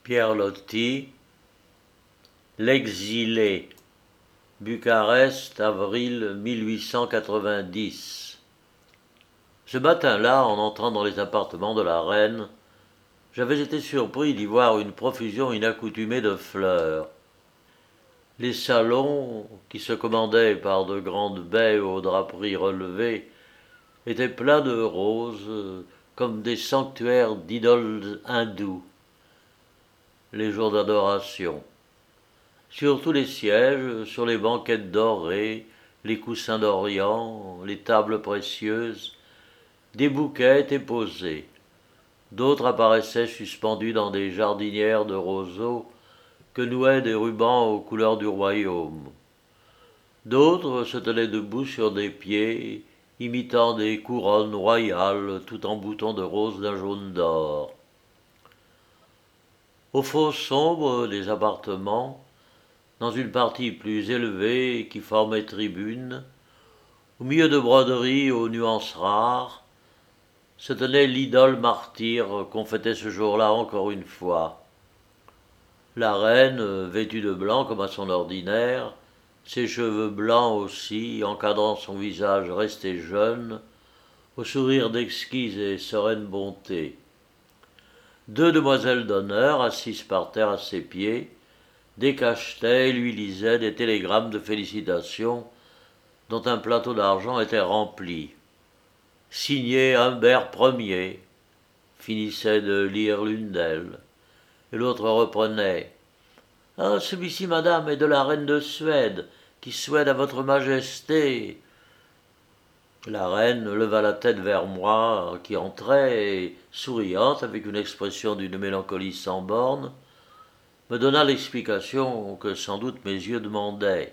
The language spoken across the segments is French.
Pierre Loti, L'exilé, Bucarest, avril 1890. Ce matin-là, en entrant dans les appartements de la reine, j'avais été surpris d'y voir une profusion inaccoutumée de fleurs. Les salons, qui se commandaient par de grandes baies aux draperies relevées, étaient pleins de roses, comme des sanctuaires d'idoles hindous. Les jours d'adoration. Sur tous les sièges, sur les banquettes dorées, les coussins d'Orient, les tables précieuses, des bouquets étaient posés. D'autres apparaissaient suspendus dans des jardinières de roseaux que nouaient des rubans aux couleurs du royaume. D'autres se tenaient debout sur des pieds, imitant des couronnes royales tout en boutons de rose d'un jaune d'or. Au fond sombre des appartements, dans une partie plus élevée qui formait tribune, au milieu de broderies aux nuances rares, se tenait l'idole martyre qu'on fêtait ce jour-là encore une fois. La reine, vêtue de blanc comme à son ordinaire, ses cheveux blancs aussi, encadrant son visage resté jeune, au sourire d'exquise et sereine bonté. Deux demoiselles d'honneur, assises par terre à ses pieds, décachetaient et lui lisaient des télégrammes de félicitations dont un plateau d'argent était rempli. Signé Humbert Ier, finissait de lire l'une d'elles, et l'autre reprenait. Ah, celui-ci, madame, est de la reine de Suède, qui souhaite à votre majesté. La reine leva la tête vers moi, qui entrait, et, souriante, avec une expression d'une mélancolie sans bornes, me donna l'explication que sans doute mes yeux demandaient.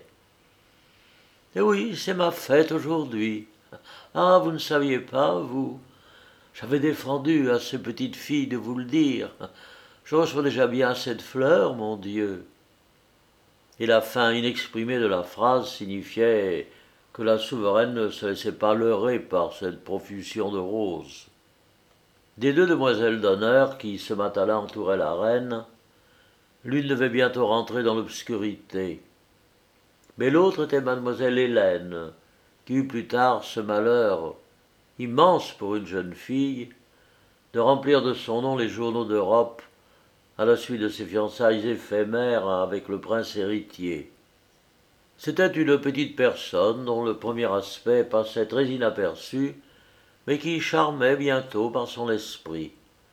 Eh oui, c'est ma fête aujourd'hui. Ah, vous ne saviez pas, vous? J'avais défendu à ces petites filles de vous le dire. Je reçois déjà bien cette fleur, mon Dieu. Et la fin inexprimée de la phrase signifiait que la souveraine ne se laissait pas leurrer par cette profusion de roses. Des deux demoiselles d'honneur qui, ce matin-là, entouraient la reine, l'une devait bientôt rentrer dans l'obscurité. Mais l'autre était mademoiselle Hélène, qui eut plus tard ce malheur, immense pour une jeune fille, de remplir de son nom les journaux d'Europe à la suite de ses fiançailles éphémères avec le prince héritier. C'était une petite personne dont le premier aspect passait très inaperçu, mais qui charmait bientôt par son esprit.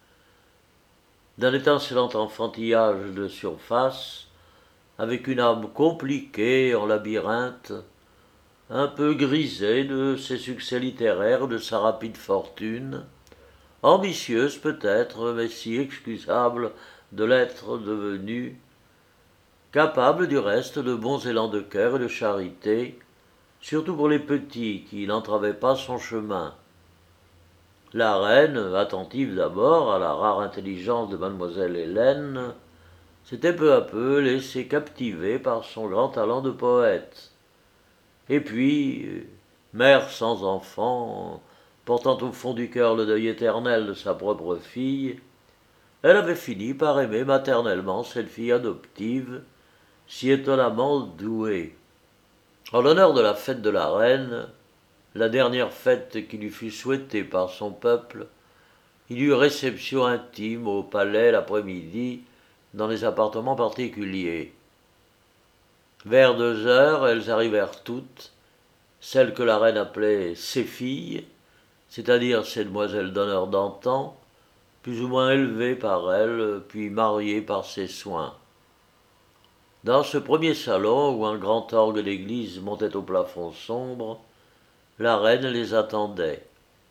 D'un étincelant enfantillage de surface, avec une âme compliquée en labyrinthe, un peu grisée de ses succès littéraires, de sa rapide fortune, ambitieuse peut-être, mais si excusable de l'être devenue, capable du reste de bons élans de cœur et de charité, surtout pour les petits qui n'entravaient pas son chemin. La reine, attentive d'abord à la rare intelligence de mademoiselle Hélène, s'était peu à peu laissée captiver par son grand talent de poète. Et puis, mère sans enfant, portant au fond du cœur le deuil éternel de sa propre fille, elle avait fini par aimer maternellement cette fille adoptive, si étonnamment douée. En l'honneur de la fête de la reine, la dernière fête qui lui fut souhaitée par son peuple, il y eut réception intime au palais l'après-midi, dans les appartements particuliers. Vers 2 heures, elles arrivèrent toutes, celles que la reine appelait ses filles, c'est-à-dire ces demoiselles d'honneur d'antan, plus ou moins élevées par elle, puis mariées par ses soins. Dans ce premier salon, où un grand orgue d'église montait au plafond sombre, la reine les attendait.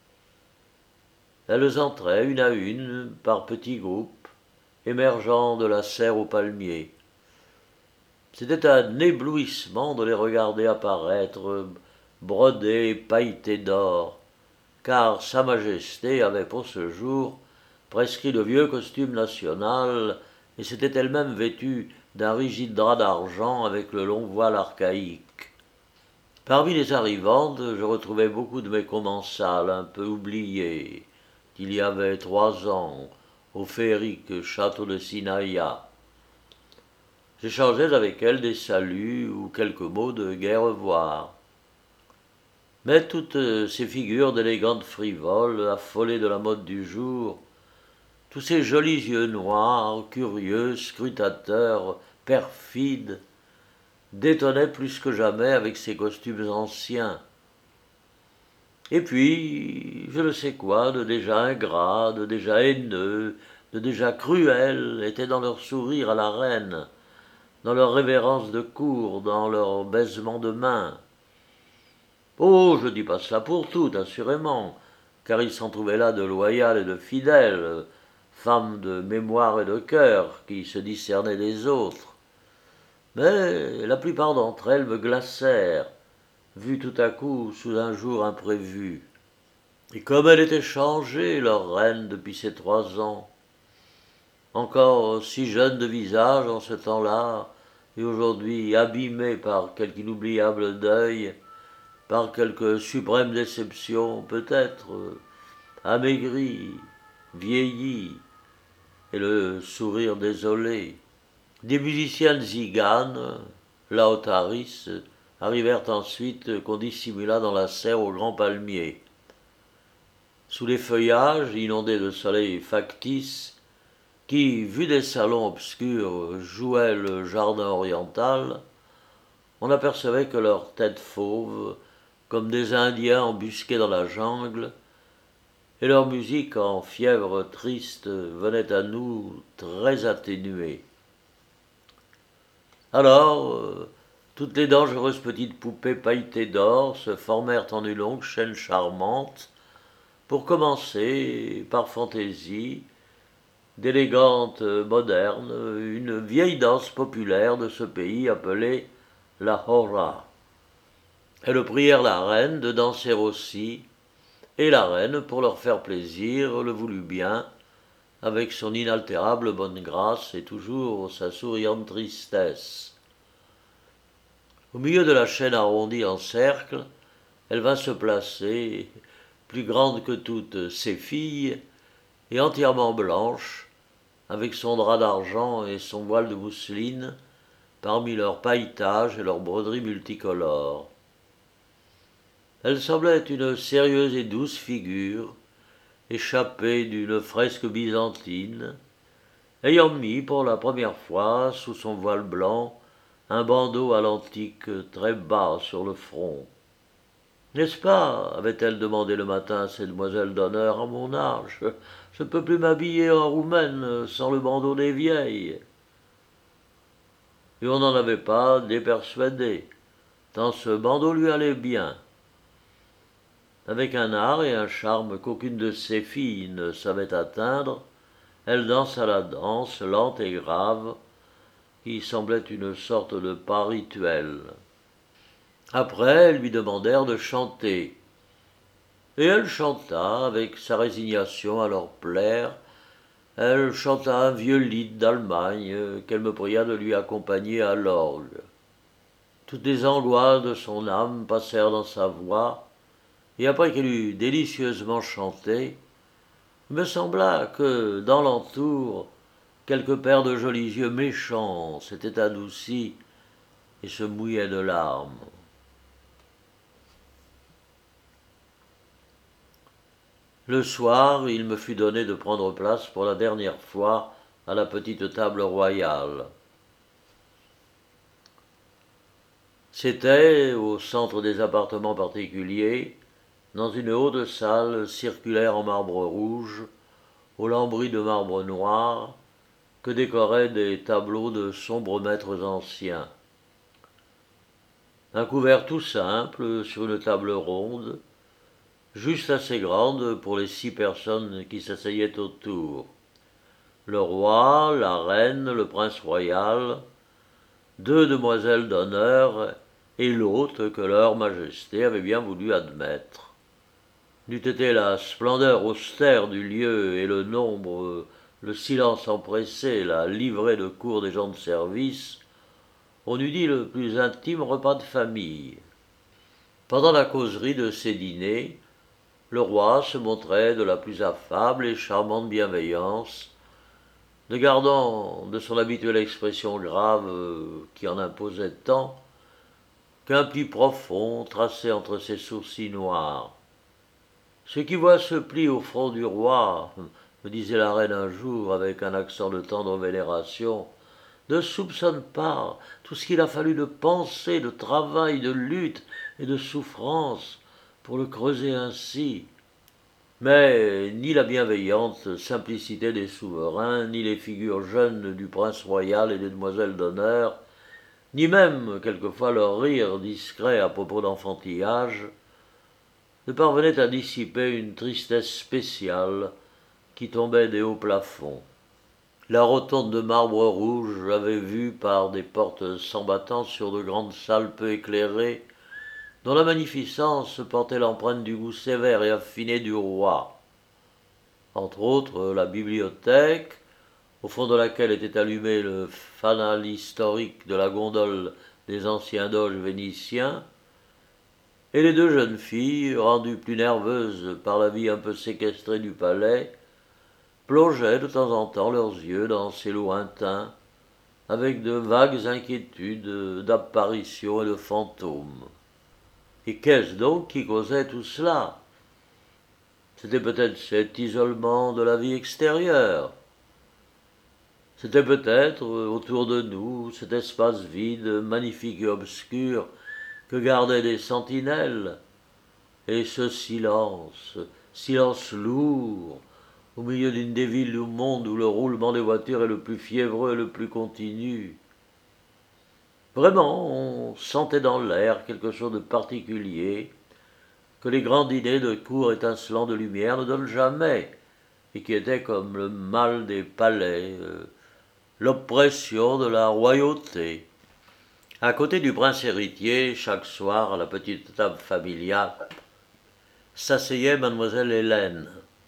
Elles entraient une à une, par petits groupes, émergeant de la serre aux palmiers. C'était un éblouissement de les regarder apparaître, brodés et pailletés d'or, car Sa Majesté avait pour ce jour prescrit le vieux costume national et s'était elle-même vêtue d'un rigide drap d'argent avec le long voile archaïque. Parmi les arrivantes, je retrouvais beaucoup de mes commensales un peu oubliées, d'il y avait 3 ans, au féerique château de Sinaïa. J'échangeais avec elle des saluts ou quelques mots de gai revoir. Mais toutes ces figures d'élégantes frivoles, affolées de la mode du jour, tous ces jolis yeux noirs, curieux, scrutateurs, perfides, détonnaient plus que jamais avec ces costumes anciens. Et puis, je ne sais quoi, de déjà ingrat, de déjà haineux, de déjà cruel, était dans leur sourire à la reine, dans leur révérence de cour, dans leur baisement de main. Oh, je dis pas cela pour tout, assurément, car il s'en trouvait là de loyales et de fidèles, femmes de mémoire et de cœur, qui se discernaient des autres. Mais la plupart d'entre elles me glacèrent, vues tout à coup sous un jour imprévu. Et comme elle était changée, leur reine, depuis ces 3 ans, encore si jeune de visage en ce temps-là, et aujourd'hui abîmée par quelque inoubliable deuil, par quelque suprême déception, peut-être, amaigrie, vieillie, et le sourire désolé. Des musiciennes ziganes, laotaris, arrivèrent ensuite qu'on dissimula dans la serre au grand palmier. Sous les feuillages, inondés de soleil factice, qui, vu des salons obscurs, jouaient le jardin oriental, on apercevait que leurs têtes fauves, comme des Indiens embusqués dans la jungle, et leur musique en fièvre triste venait à nous très atténuée. Alors, toutes les dangereuses petites poupées pailletées d'or se formèrent en une longue chaîne charmante, pour commencer, par fantaisie, d'élégante moderne, une vieille danse populaire de ce pays appelée la hora. Elles prièrent la reine de danser aussi, et la reine, pour leur faire plaisir, le voulut bien, avec son inaltérable bonne grâce et toujours sa souriante tristesse. Au milieu de la chaîne arrondie en cercle, elle vint se placer, plus grande que toutes ses filles, et entièrement blanche, avec son drap d'argent et son voile de mousseline, parmi leurs pailletages et leurs broderies multicolores. Elle semblait une sérieuse et douce figure, échappée d'une fresque byzantine, ayant mis pour la première fois, sous son voile blanc, un bandeau à l'antique très bas sur le front. « N'est-ce pas, avait-elle demandé le matin à ces demoiselles d'honneur, à mon âge, je ne peux plus m'habiller en roumaine sans le bandeau des vieilles. » Et on n'en avait pas dépersuadé, tant ce bandeau lui allait bien. Avec un art et un charme qu'aucune de ses filles ne savait atteindre, elle dansa la danse, lente et grave, qui semblait une sorte de pas rituel. Après, elles lui demandèrent de chanter. Et elle chanta, avec sa résignation à leur plaire. Elle chanta un vieux lied d'Allemagne qu'elle me pria de lui accompagner à l'orgue. Toutes les angoisses de son âme passèrent dans sa voix, et après qu'elle eut délicieusement chanté, il me sembla que, dans l'entour, quelques paires de jolis yeux méchants s'étaient adoucis et se mouillaient de larmes. Le soir, il me fut donné de prendre place pour la dernière fois à la petite table royale. C'était, au centre des appartements particuliers, dans une haute salle circulaire en marbre rouge, aux lambris de marbre noir, que décoraient des tableaux de sombres maîtres anciens. Un couvert tout simple sur une table ronde, juste assez grande pour les 6 personnes qui s'asseyaient autour. Le roi, la reine, le prince royal, 2 demoiselles d'honneur et l'hôte que leur majesté avait bien voulu admettre. N'eût été la splendeur austère du lieu et le nombre, le silence empressé, la livrée de cour des gens de service, on eût dit le plus intime repas de famille. Pendant la causerie de ces dîners, le roi se montrait de la plus affable et charmante bienveillance ne gardant de son habituelle expression grave qui en imposait tant qu'un pli profond tracé entre ses sourcils noirs. Ceux qui voient ce pli au front du roi, me disait la reine un jour avec un accent de tendre vénération, ne soupçonnent pas tout ce qu'il a fallu de pensée, de travail, de lutte et de souffrance pour le creuser ainsi. Mais ni la bienveillante simplicité des souverains, ni les figures jeunes du prince royal et des demoiselles d'honneur, ni même quelquefois leur rire discret à propos d'enfantillage, ne parvenaient à dissiper une tristesse spéciale qui tombait des hauts plafonds. La rotonde de marbre rouge avait vu par des portes s'embattant sur de grandes salles peu éclairées, dont la magnificence portait l'empreinte du goût sévère et affiné du roi. Entre autres, la bibliothèque, au fond de laquelle était allumé le fanal historique de la gondole des anciens doges vénitiens, et les deux jeunes filles, rendues plus nerveuses par la vie un peu séquestrée du palais, plongeaient de temps en temps leurs yeux dans ces lointains, avec de vagues inquiétudes d'apparitions et de fantômes. Et qu'est-ce donc qui causait tout cela? C'était peut-être cet isolement de la vie extérieure. C'était peut-être, autour de nous, cet espace vide, magnifique et obscur, que gardaient des sentinelles, et ce silence, silence lourd, au milieu d'une des villes du monde où le roulement des voitures est le plus fiévreux et le plus continu. Vraiment, on sentait dans l'air quelque chose de particulier, que les grands dîners de cour étincelants de lumière ne donnent jamais, et qui était comme le mal des palais, l'oppression de la royauté. À côté du prince héritier, chaque soir, à la petite table familiale, s'asseyait mademoiselle Hélène.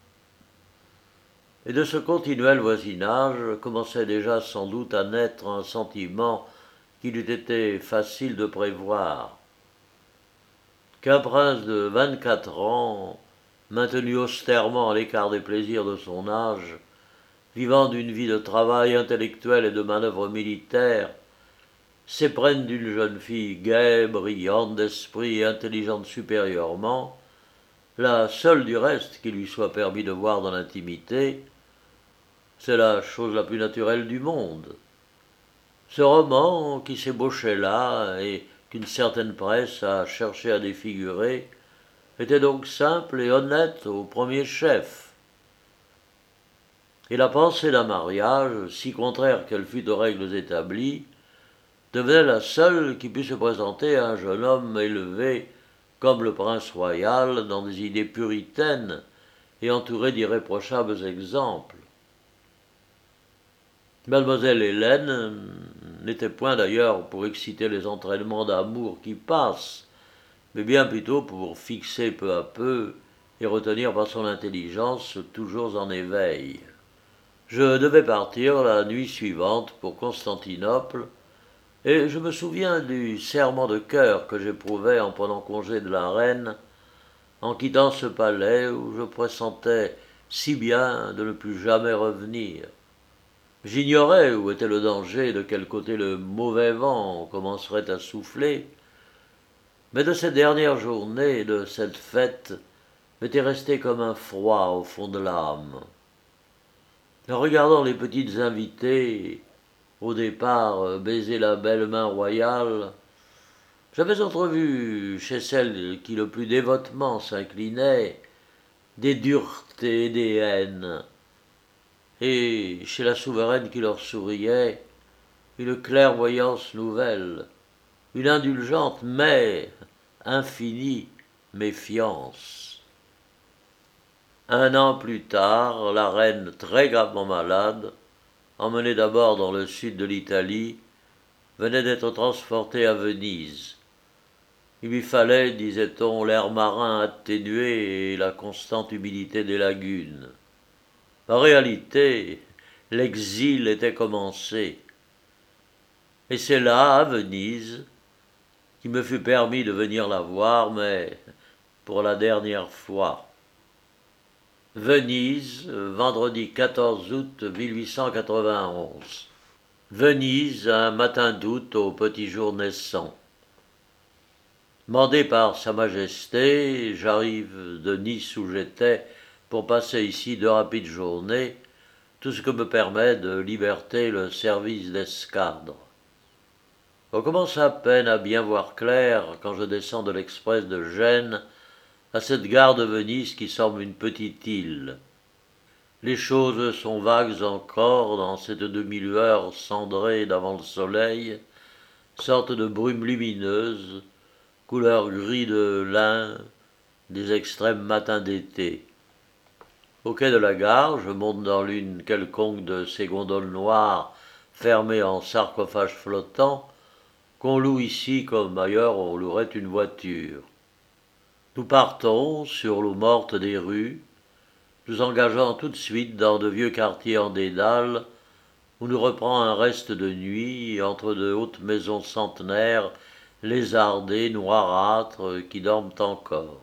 Et de ce continuel voisinage commençait déjà sans doute à naître un sentiment qu'il eût été facile de prévoir. Qu'un prince de 24 ans, maintenu austèrement à l'écart des plaisirs de son âge, vivant d'une vie de travail intellectuel et de manœuvres militaires, s'éprenne d'une jeune fille gaie, brillante d'esprit et intelligente supérieurement, la seule du reste qui lui soit permis de voir dans l'intimité, c'est la chose la plus naturelle du monde. Ce roman qui s'ébauchait là et qu'une certaine presse a cherché à défigurer était donc simple et honnête au premier chef. Et la pensée d'un mariage, si contraire qu'elle fût aux règles établies, devenait la seule qui pût se présenter à un jeune homme élevé comme le prince royal dans des idées puritaines et entouré d'irréprochables exemples. Mademoiselle Hélène n'était point d'ailleurs pour exciter les entraînements d'amour qui passent, mais bien plutôt pour fixer peu à peu et retenir par son intelligence toujours en éveil. Je devais partir la nuit suivante pour Constantinople, et je me souviens du serrement de cœur que j'éprouvais en prenant congé de la reine, en quittant ce palais où je pressentais si bien de ne plus jamais revenir. J'ignorais où était le danger et de quel côté le mauvais vent commencerait à souffler, mais de cette dernière journée et de cette fête m'était resté comme un froid au fond de l'âme. En regardant les petites invitées, au départ baiser la belle main royale, j'avais entrevu chez celle qui le plus dévotement s'inclinait des duretés et des haines, et chez la souveraine qui leur souriait une clairvoyance nouvelle, une indulgente mais infinie méfiance. 1 an plus tard, la reine, très gravement malade, emmenée d'abord dans le sud de l'Italie, venait d'être transportée à Venise. Il lui fallait, disait-on, l'air marin atténué et la constante humidité des lagunes. En réalité, l'exil était commencé. Et c'est là, à Venise, qu'il me fut permis de venir la voir, mais pour la dernière fois. Venise, vendredi 14 août 1891. Venise, un matin d'août au petit jour naissant. Mandé par Sa Majesté, j'arrive de Nice où j'étais pour passer ici 2 rapides journées, tout ce que me permet de liberté le service d'escadre. On commence à peine à bien voir clair quand je descends de l'express de Gênes à cette gare de Venise qui semble une petite île. Les choses sont vagues encore dans cette demi-lueur cendrée d'avant le soleil, sorte de brume lumineuse, couleur gris de lin des extrêmes matins d'été. Au quai de la gare, je monte dans l'une quelconque de ces gondoles noires fermées en sarcophage flottant, qu'on loue ici comme ailleurs on louerait une voiture. Nous partons sur l'eau morte des rues, nous engageant tout de suite dans de vieux quartiers en dédale, où nous reprend un reste de nuit entre de hautes maisons centenaires, lézardées, noirâtres, qui dorment encore.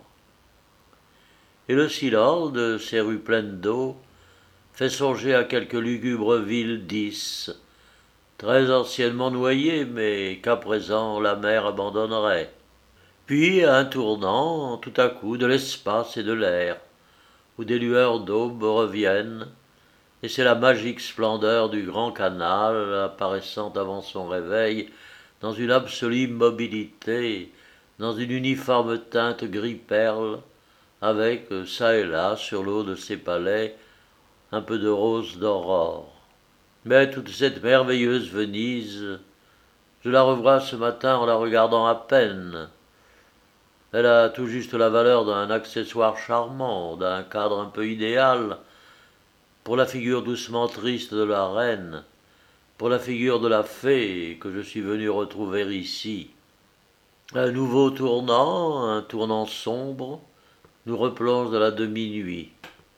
Et le silence de ces rues pleines d'eau fait songer à quelques lugubres villes d'Is, très anciennement noyées, mais qu'à présent la mer abandonnerait. Puis, à un tournant, tout à coup, de l'espace et de l'air, où des lueurs d'aube reviennent, et c'est la magique splendeur du grand canal apparaissant avant son réveil dans une absolue mobilité, dans une uniforme teinte gris-perle, avec, çà et là, sur l'eau de ses palais, un peu de rose d'aurore. Mais toute cette merveilleuse Venise, je la revois ce matin en la regardant à peine. Elle a tout juste la valeur d'un accessoire charmant, d'un cadre un peu idéal, pour la figure doucement triste de la reine, pour la figure de la fée que je suis venu retrouver ici. Un nouveau tournant, un tournant sombre, nous replonge dans la demi-nuit.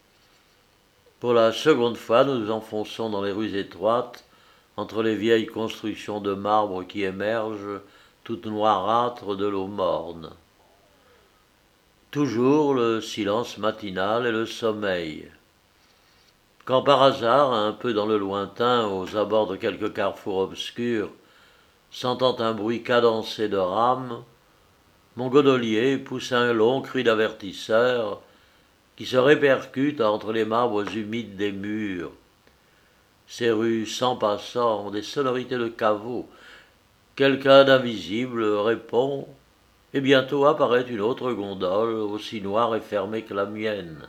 Pour la seconde fois, nous nous enfonçons dans les rues étroites, entre les vieilles constructions de marbre qui émergent, toutes noirâtres de l'eau morne. Toujours le silence matinal et le sommeil. Quand par hasard, un peu dans le lointain, aux abords de quelque carrefour obscur, sentant un bruit cadencé de rames, mon gondolier pousse un long cri d'avertisseur qui se répercute entre les marbres humides des murs. Ces rues sans passants ont des sonorités de caveau. Quelqu'un d'invisible répond, et bientôt apparaît une autre gondole, aussi noire et fermée que la mienne.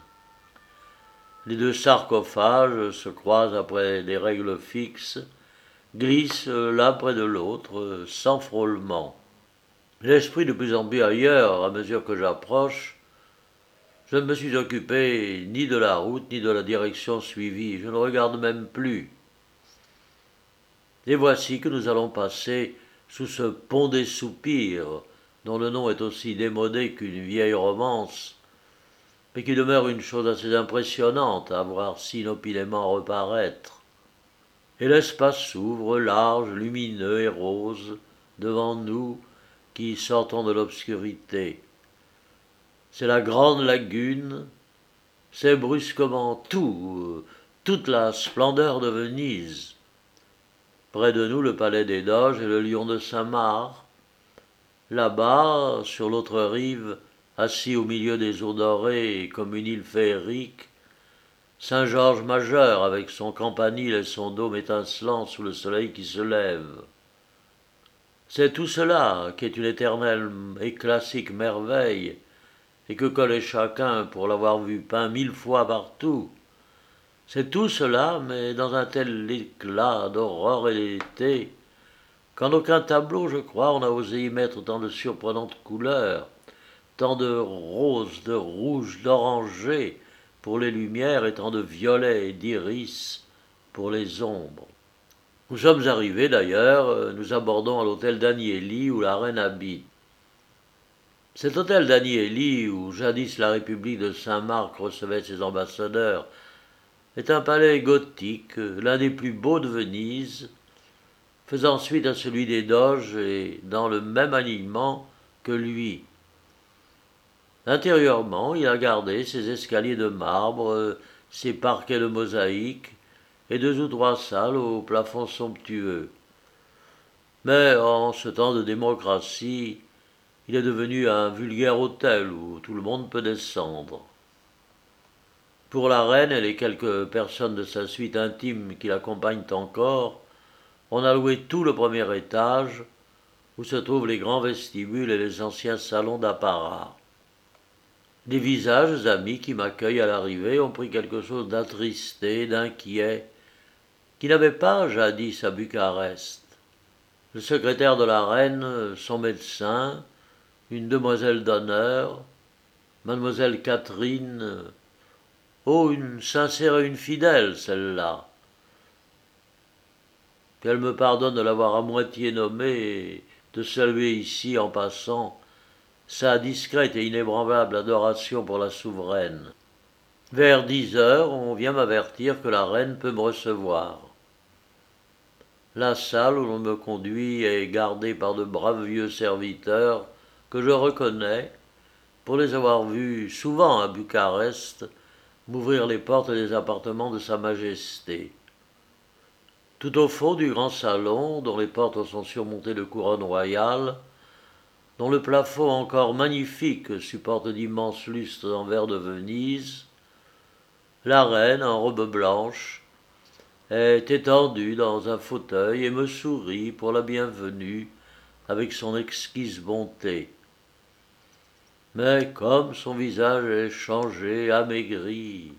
Les deux sarcophages se croisent après des règles fixes, glissent l'un près de l'autre, sans frôlement. L'esprit de plus en plus ailleurs, à mesure que j'approche, je ne me suis occupé ni de la route ni de la direction suivie, je ne regarde même plus. Et voici que nous allons passer sous ce pont des soupirs, dont le nom est aussi démodé qu'une vieille romance, mais qui demeure une chose assez impressionnante à voir si inopinément reparaître. Et l'espace s'ouvre, large, lumineux et rose, devant nous qui sortons de l'obscurité. C'est la grande lagune, c'est brusquement tout, toute la splendeur de Venise. Près de nous, le palais des Doges et le lion de Saint-Marc. Là-bas, sur l'autre rive, assis au milieu des eaux dorées comme une île féerique, Saint-Georges majeur avec son campanile et son dôme étincelant sous le soleil qui se lève. C'est tout cela qui est une éternelle et classique merveille, et que connaît chacun pour l'avoir vu peint 1000 fois partout. C'est tout cela, mais dans un tel éclat d'aurore et d'été, qu'en aucun tableau, je crois, on n'a osé y mettre tant de surprenantes couleurs, tant de roses, de rouges, d'orangés pour les lumières et tant de violets et d'iris pour les ombres. Nous sommes arrivés d'ailleurs, nous abordons à l'hôtel d'Agnelli où la reine habite. Cet hôtel d'Agnelli, où jadis la République de Saint-Marc recevait ses ambassadeurs, est un palais gothique, l'un des plus beaux de Venise, faisant suite à celui des Doges et dans le même alignement que lui. Intérieurement, il a gardé ses escaliers de marbre, ses parquets de mosaïque et deux ou trois salles au plafond somptueux. Mais en ce temps de démocratie, il est devenu un vulgaire hôtel où tout le monde peut descendre. Pour la reine et les quelques personnes de sa suite intime qui l'accompagnent encore, on a loué tout le premier étage, où se trouvent les grands vestibules et les anciens salons d'apparat. Les visages amis qui m'accueillent à l'arrivée ont pris quelque chose d'attristé, d'inquiet, qui n'avait pas jadis à Bucarest. Le secrétaire de la reine, son médecin, une demoiselle d'honneur, mademoiselle Catherine, oh, une sincère et une fidèle, celle-là. Qu'elle me pardonne de l'avoir à moitié nommée et de saluer ici, en passant, sa discrète et inébranlable adoration pour la souveraine. Vers 10 heures, on vient m'avertir que la reine peut me recevoir. La salle où l'on me conduit est gardée par de braves vieux serviteurs que je reconnais, pour les avoir vus souvent à Bucarest, m'ouvrir les portes des appartements de Sa Majesté. Tout au fond du grand salon, dont les portes sont surmontées de couronnes royales, dont le plafond encore magnifique supporte d'immenses lustres en verre de Venise, la reine, en robe blanche, est étendue dans un fauteuil et me sourit pour la bienvenue avec son exquise bonté. Mais comme son visage est changé, amaigri,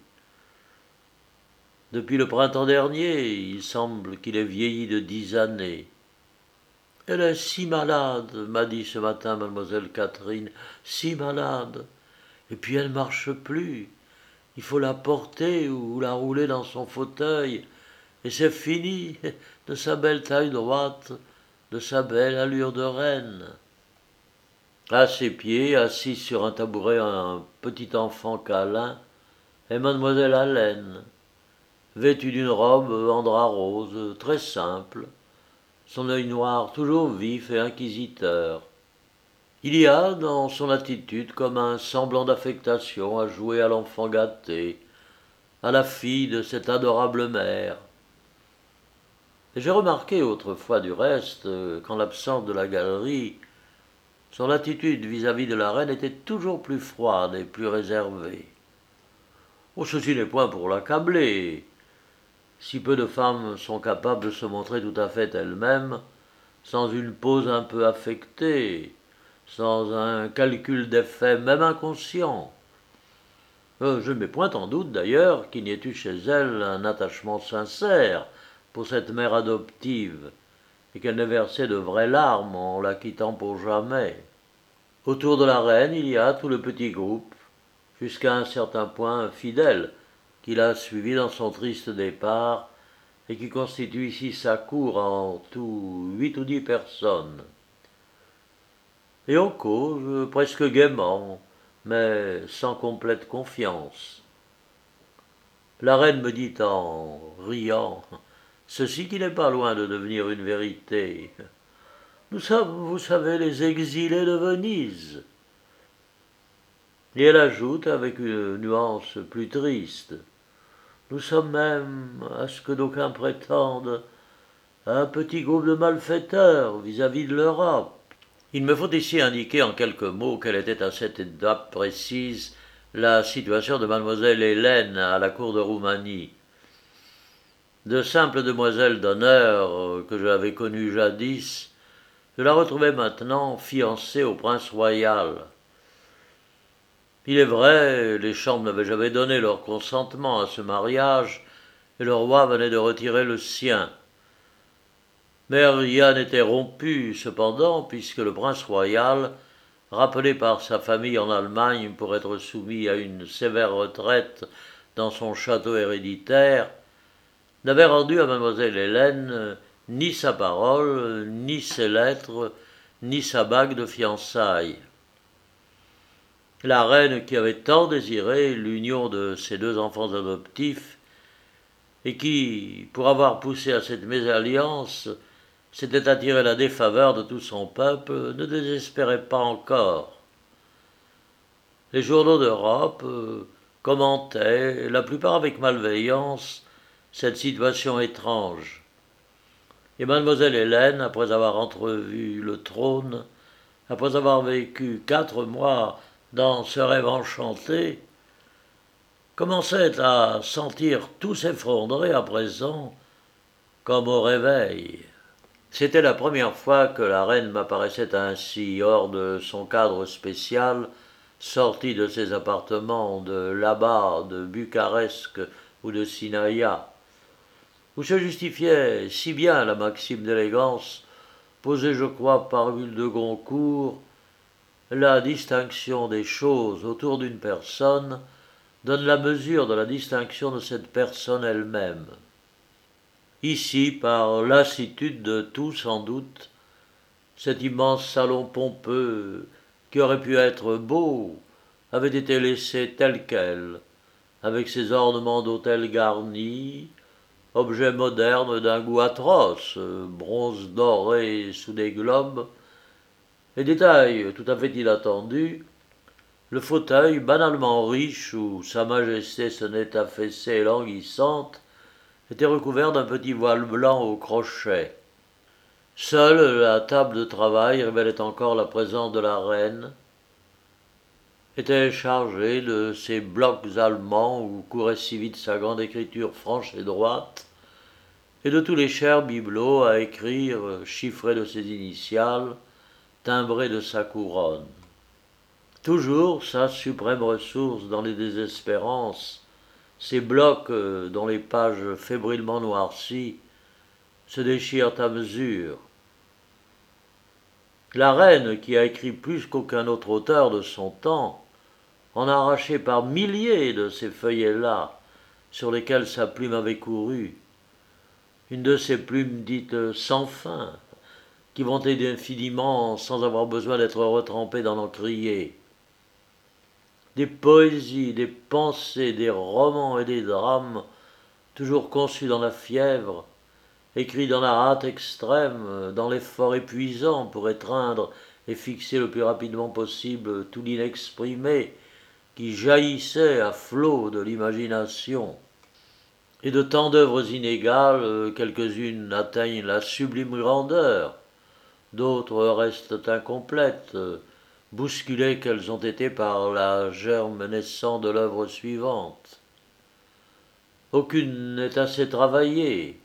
depuis le printemps dernier, il semble qu'il ait vieilli de 10 années. Elle est si malade, m'a dit ce matin mademoiselle Catherine, si malade. Et puis elle marche plus. Il faut la porter ou la rouler dans son fauteuil. Et c'est fini de sa belle taille droite, de sa belle allure de reine. À ses pieds, assise sur un tabouret, un petit enfant câlin, est mademoiselle Haleine, vêtue d'une robe en drap rose, très simple, son œil noir toujours vif et inquisiteur. Il y a dans son attitude comme un semblant d'affectation à jouer à l'enfant gâté, à la fille de cette adorable mère. Et j'ai remarqué autrefois du reste qu'en l'absence de la galerie, son attitude vis-à-vis de la reine était toujours plus froide et plus réservée. Oh, ceci n'est point pour l'accabler. Si peu de femmes sont capables de se montrer tout à fait elles-mêmes, sans une pose un peu affectée, sans un calcul d'effet même inconscient. Je ne mets point en doute d'ailleurs qu'il n'y ait eu chez elle un attachement sincère pour cette mère adoptive, et qu'elle n'ait versé de vraies larmes en la quittant pour jamais. Autour de la reine, il y a tout le petit groupe, jusqu'à un certain point fidèle, qui l'a suivi dans son triste départ, et qui constitue ici sa cour en tout 8 ou 10 personnes. Et on cause presque gaiement, mais sans complète confiance. La reine me dit en riant ceci qui n'est pas loin de devenir une vérité. Nous sommes, vous savez, les exilés de Venise. Et elle ajoute avec une nuance plus triste, nous sommes même, à ce que d'aucuns prétendent, un petit groupe de malfaiteurs vis-à-vis de l'Europe. Il me faut ici indiquer en quelques mots quelle était à cette étape précise la situation de mademoiselle Hélène à la cour de Roumanie. De simple demoiselle d'honneur que je l'avais connue jadis, je la retrouvais maintenant fiancée au prince royal. Il est vrai, les chambres n'avaient jamais donné leur consentement à ce mariage, et le roi venait de retirer le sien. Mais rien n'était rompu, cependant, puisque le prince royal, rappelé par sa famille en Allemagne pour être soumis à une sévère retraite dans son château héréditaire, n'avait rendu à mademoiselle Hélène ni sa parole, ni ses lettres, ni sa bague de fiançailles. La reine qui avait tant désiré l'union de ses deux enfants adoptifs, et qui, pour avoir poussé à cette mésalliance, s'était attiré la défaveur de tout son peuple, ne désespérait pas encore. Les journaux d'Europe commentaient, la plupart avec malveillance, cette situation étrange. Et mademoiselle Hélène, après avoir entrevu le trône, après avoir vécu 4 mois dans ce rêve enchanté, commençait à sentir tout s'effondrer à présent comme au réveil. C'était la première fois que la reine m'apparaissait ainsi, hors de son cadre spécial, sortie de ses appartements de là-bas, de Bucarest ou de Sinaïa, où se justifiait si bien la maxime d'élégance posée, je crois, par Huile de Goncourt: la distinction des choses autour d'une personne donne la mesure de la distinction de cette personne elle-même. Ici, par lassitude de tout sans doute, cet immense salon pompeux, qui aurait pu être beau, avait été laissé tel quel, avec ses ornements d'autel garnis, objets modernes d'un goût atroce, bronze doré sous des globes, et détail tout à fait inattendu, le fauteuil banalement riche où Sa Majesté se n'est affaissée languissante était recouvert d'un petit voile blanc au crochet. Seule la table de travail révélait encore la présence de la reine, était chargée de ces blocs allemands où courait si vite sa grande écriture franche et droite, et de tous les chers bibelots à écrire, chiffrés de ses initiales, timbrés de sa couronne. Toujours sa suprême ressource dans les désespérances, ces blocs dont les pages fébrilement noircies se déchirent à mesure. La reine, qui a écrit plus qu'aucun autre auteur de son temps, en a arraché par milliers de ces feuillets-là, sur lesquels sa plume avait couru, une de ces plumes dites sans fin, qui vont aider infiniment sans avoir besoin d'être retrempées dans l'encrier. Des poésies, des pensées, des romans et des drames, toujours conçus dans la fièvre, écrits dans la hâte extrême, dans l'effort épuisant pour étreindre et fixer le plus rapidement possible tout l'inexprimé qui jaillissait à flots de l'imagination. Et de tant d'œuvres inégales, quelques-unes atteignent la sublime grandeur, d'autres restent incomplètes, bousculées qu'elles ont été par la germe naissant de l'œuvre suivante. Aucune n'est assez travaillée.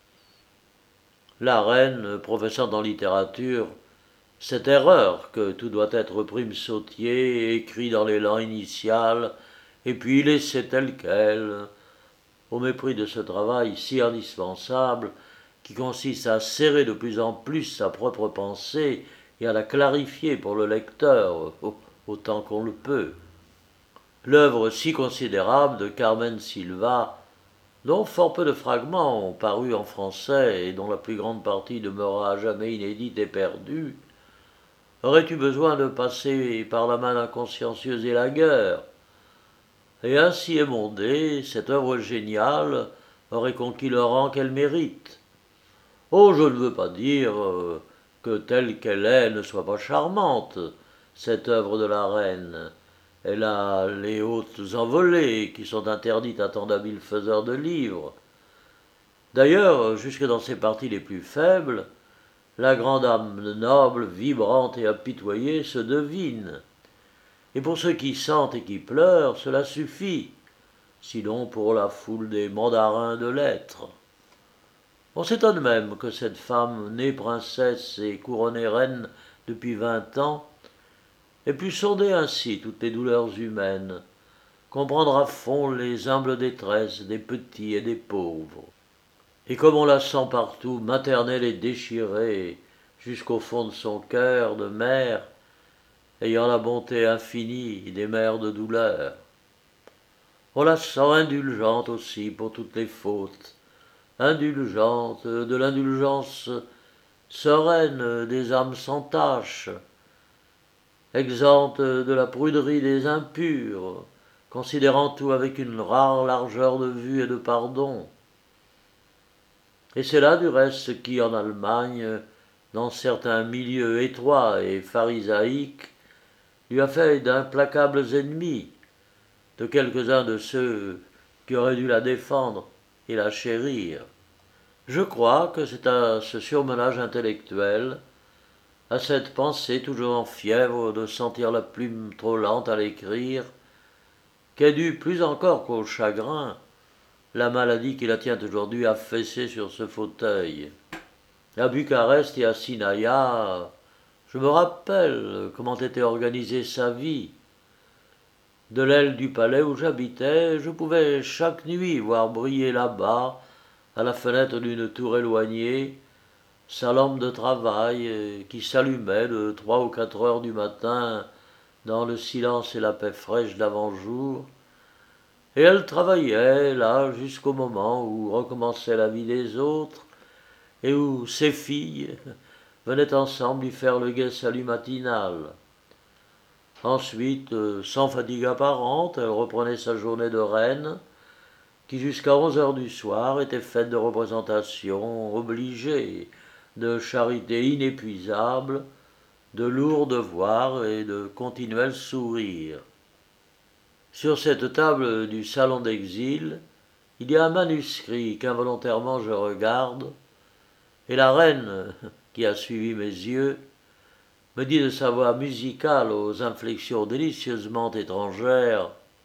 La reine, professant en littérature cette erreur que tout doit être prime sautier, écrit dans l'élan initial, et puis laissé tel quel, au mépris de ce travail si indispensable qui consiste à serrer de plus en plus sa propre pensée et à la clarifier pour le lecteur autant qu'on le peut. L'œuvre si considérable de Carmen Sylva, dont fort peu de fragments ont paru en français et dont la plus grande partie demeurera à jamais inédite et perdue, aurait eu besoin de passer par la main d'un consciencieux élagueur, et ainsi émondée, cette œuvre géniale aurait conquis le rang qu'elle mérite. Oh, je ne veux pas dire que telle qu'elle est ne soit pas charmante, cette œuvre de la reine. Elle a les hautes envolées qui sont interdites à tant d'habiles faiseurs de livres. D'ailleurs, jusque dans ses parties les plus faibles, la grande âme noble, vibrante et apitoyée se devine. Et pour ceux qui sentent et qui pleurent, cela suffit, sinon pour la foule des mandarins de lettres. On s'étonne même que cette femme, née princesse et couronnée reine depuis 20 ans, ait pu sonder ainsi toutes les douleurs humaines, comprendre à fond les humbles détresses des petits et des pauvres. Et comme on la sent partout, maternelle et déchirée, jusqu'au fond de son cœur de mère, ayant la bonté infinie des mères de douleur. On la sent indulgente aussi pour toutes les fautes, indulgente de l'indulgence sereine des âmes sans tache, exempte de la pruderie des impurs, considérant tout avec une rare largeur de vue et de pardon. Et c'est là du reste ce qui, en Allemagne, dans certains milieux étroits et pharisaïques, lui a fait d'implacables ennemis, de quelques-uns de ceux qui auraient dû la défendre et la chérir. Je crois que c'est à ce surmenage intellectuel, à cette pensée toujours en fièvre de sentir la plume trop lente à l'écrire, qu'est due plus encore qu'au chagrin la maladie qui la tient aujourd'hui affaissée sur ce fauteuil. À Bucarest et à Sinaïa, je me rappelle comment était organisée sa vie. De l'aile du palais où j'habitais, je pouvais chaque nuit voir briller là-bas, à la fenêtre d'une tour éloignée, sa lampe de travail qui s'allumait de 3 ou 4 heures du matin dans le silence et la paix fraîche d'avant-jour, et elle travaillait là jusqu'au moment où recommençait la vie des autres et où ses filles venaient ensemble lui faire le gai salut matinal. Ensuite, sans fatigue apparente, elle reprenait sa journée de reine, qui jusqu'à 11 heures du soir était faite de représentations obligées, de charité inépuisable, de lourds devoirs et de continuels sourires. Sur cette table du salon d'exil, il y a un manuscrit qu'involontairement je regarde, et la reine, qui a suivi mes yeux, me dit de sa voix musicale aux inflexions délicieusement étrangères: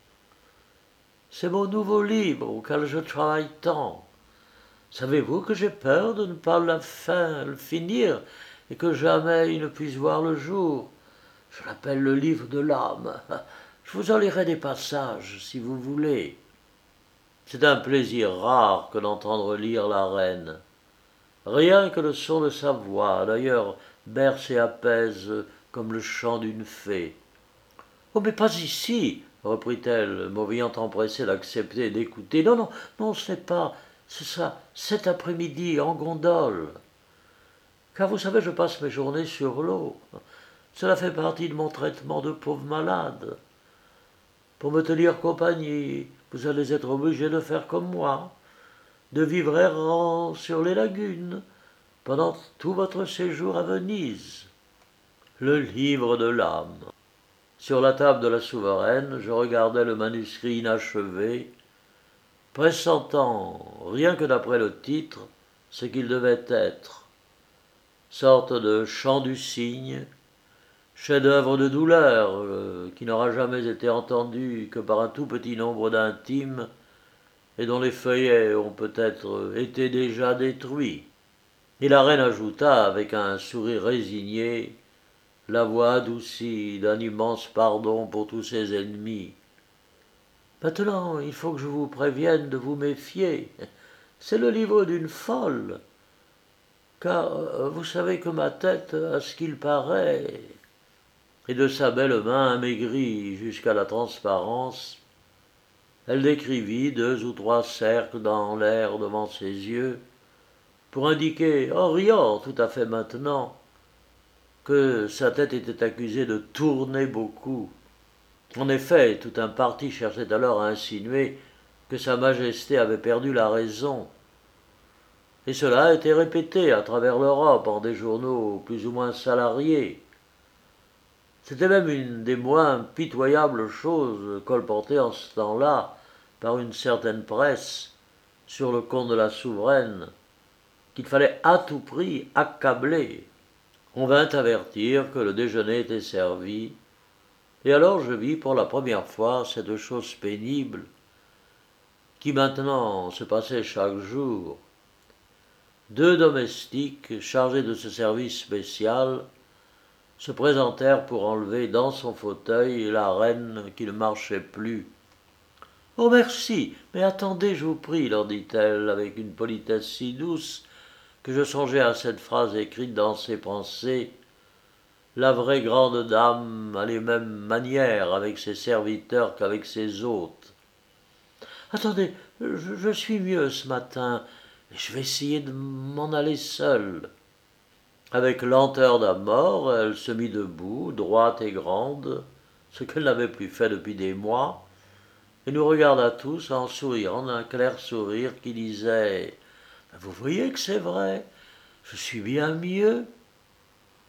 c'est mon nouveau livre auquel je travaille tant. Savez-vous que j'ai peur de ne pas le finir et que jamais il ne puisse voir le jour? Je l'appelle le livre de l'âme. Je vous en lirai des passages, si vous voulez. C'est un plaisir rare que d'entendre lire la reine. Rien que le son de sa voix, d'ailleurs, berce et apaise comme le chant d'une fée. Oh, mais pas ici, reprit-elle, me voyant empressée d'accepter et d'écouter. Non, non, non, ce n'est pas. C'est ça, cet après-midi, en gondole. Car vous savez, je passe mes journées sur l'eau. Cela fait partie de mon traitement de pauvre malade. Pour me tenir compagnie, vous allez être obligé de faire comme moi, de vivre errant sur les lagunes pendant tout votre séjour à Venise. Le livre de l'âme. Sur la table de la souveraine, je regardais le manuscrit inachevé, pressentant, rien que d'après le titre, ce qu'il devait être. Sorte de chant du cygne, chef-d'œuvre de douleur qui n'aura jamais été entendu que par un tout petit nombre d'intimes et dont les feuillets ont peut-être été déjà détruits. Et la reine ajouta avec un sourire résigné, la voix adoucie d'un immense pardon pour tous ses ennemis: maintenant, il faut que je vous prévienne de vous méfier. C'est le livre d'une folle, car vous savez que ma tête, à ce qu'il paraît, et de sa belle main amaigrie jusqu'à la transparence, elle décrivit 2 ou 3 cercles dans l'air devant ses yeux, pour indiquer, en riant tout à fait maintenant, que sa tête était accusée de tourner beaucoup. En effet, tout un parti cherchait alors à insinuer que Sa Majesté avait perdu la raison, et cela a été répété à travers l'Europe en des journaux plus ou moins salariés. C'était même une des moins pitoyables choses colportées en ce temps-là par une certaine presse sur le compte de la souveraine, qu'il fallait à tout prix accabler. On vint avertir que le déjeuner était servi, et alors je vis pour la première fois cette chose pénible qui maintenant se passait chaque jour. 2 domestiques chargés de ce service spécial se présentèrent pour enlever dans son fauteuil la reine qui ne marchait plus. « Oh merci, mais attendez, je vous prie, leur dit-elle avec une politesse si douce que je songeai à cette phrase écrite dans ses pensées. La vraie grande dame a les mêmes manières avec ses serviteurs qu'avec ses hôtes. Attendez, je suis mieux ce matin, et je vais essayer de m'en aller seule. » Avec lenteur d'un mort, elle se mit debout, droite et grande, ce qu'elle n'avait plus fait depuis des mois, et nous regarda tous en souriant d'un clair sourire qui disait « Vous voyez que c'est vrai, je suis bien mieux. »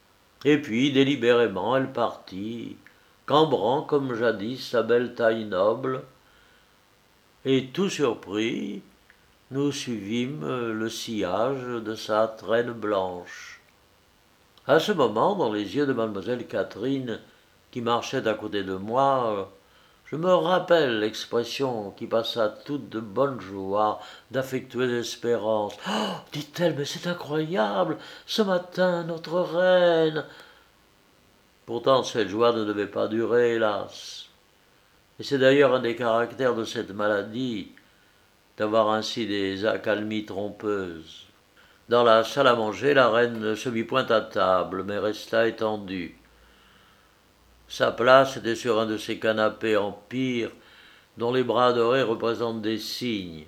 Et puis, délibérément, elle partit, cambrant comme jadis sa belle taille noble, et tout surpris, nous suivîmes le sillage de sa traîne blanche. À ce moment, dans les yeux de mademoiselle Catherine, qui marchait à côté de moi, je me rappelle l'expression qui passa toute de bonne joie, d'affectueuse espérance. « Oh, dit-elle, mais c'est incroyable, ce matin, notre reine !» Pourtant, cette joie ne devait pas durer, hélas. Et c'est d'ailleurs un des caractères de cette maladie, d'avoir ainsi des accalmies trompeuses. Dans la salle à manger, la reine ne se mit point à table, mais resta étendue. Sa place était sur un de ces canapés en pierre dont les bras dorés représentent des cygnes.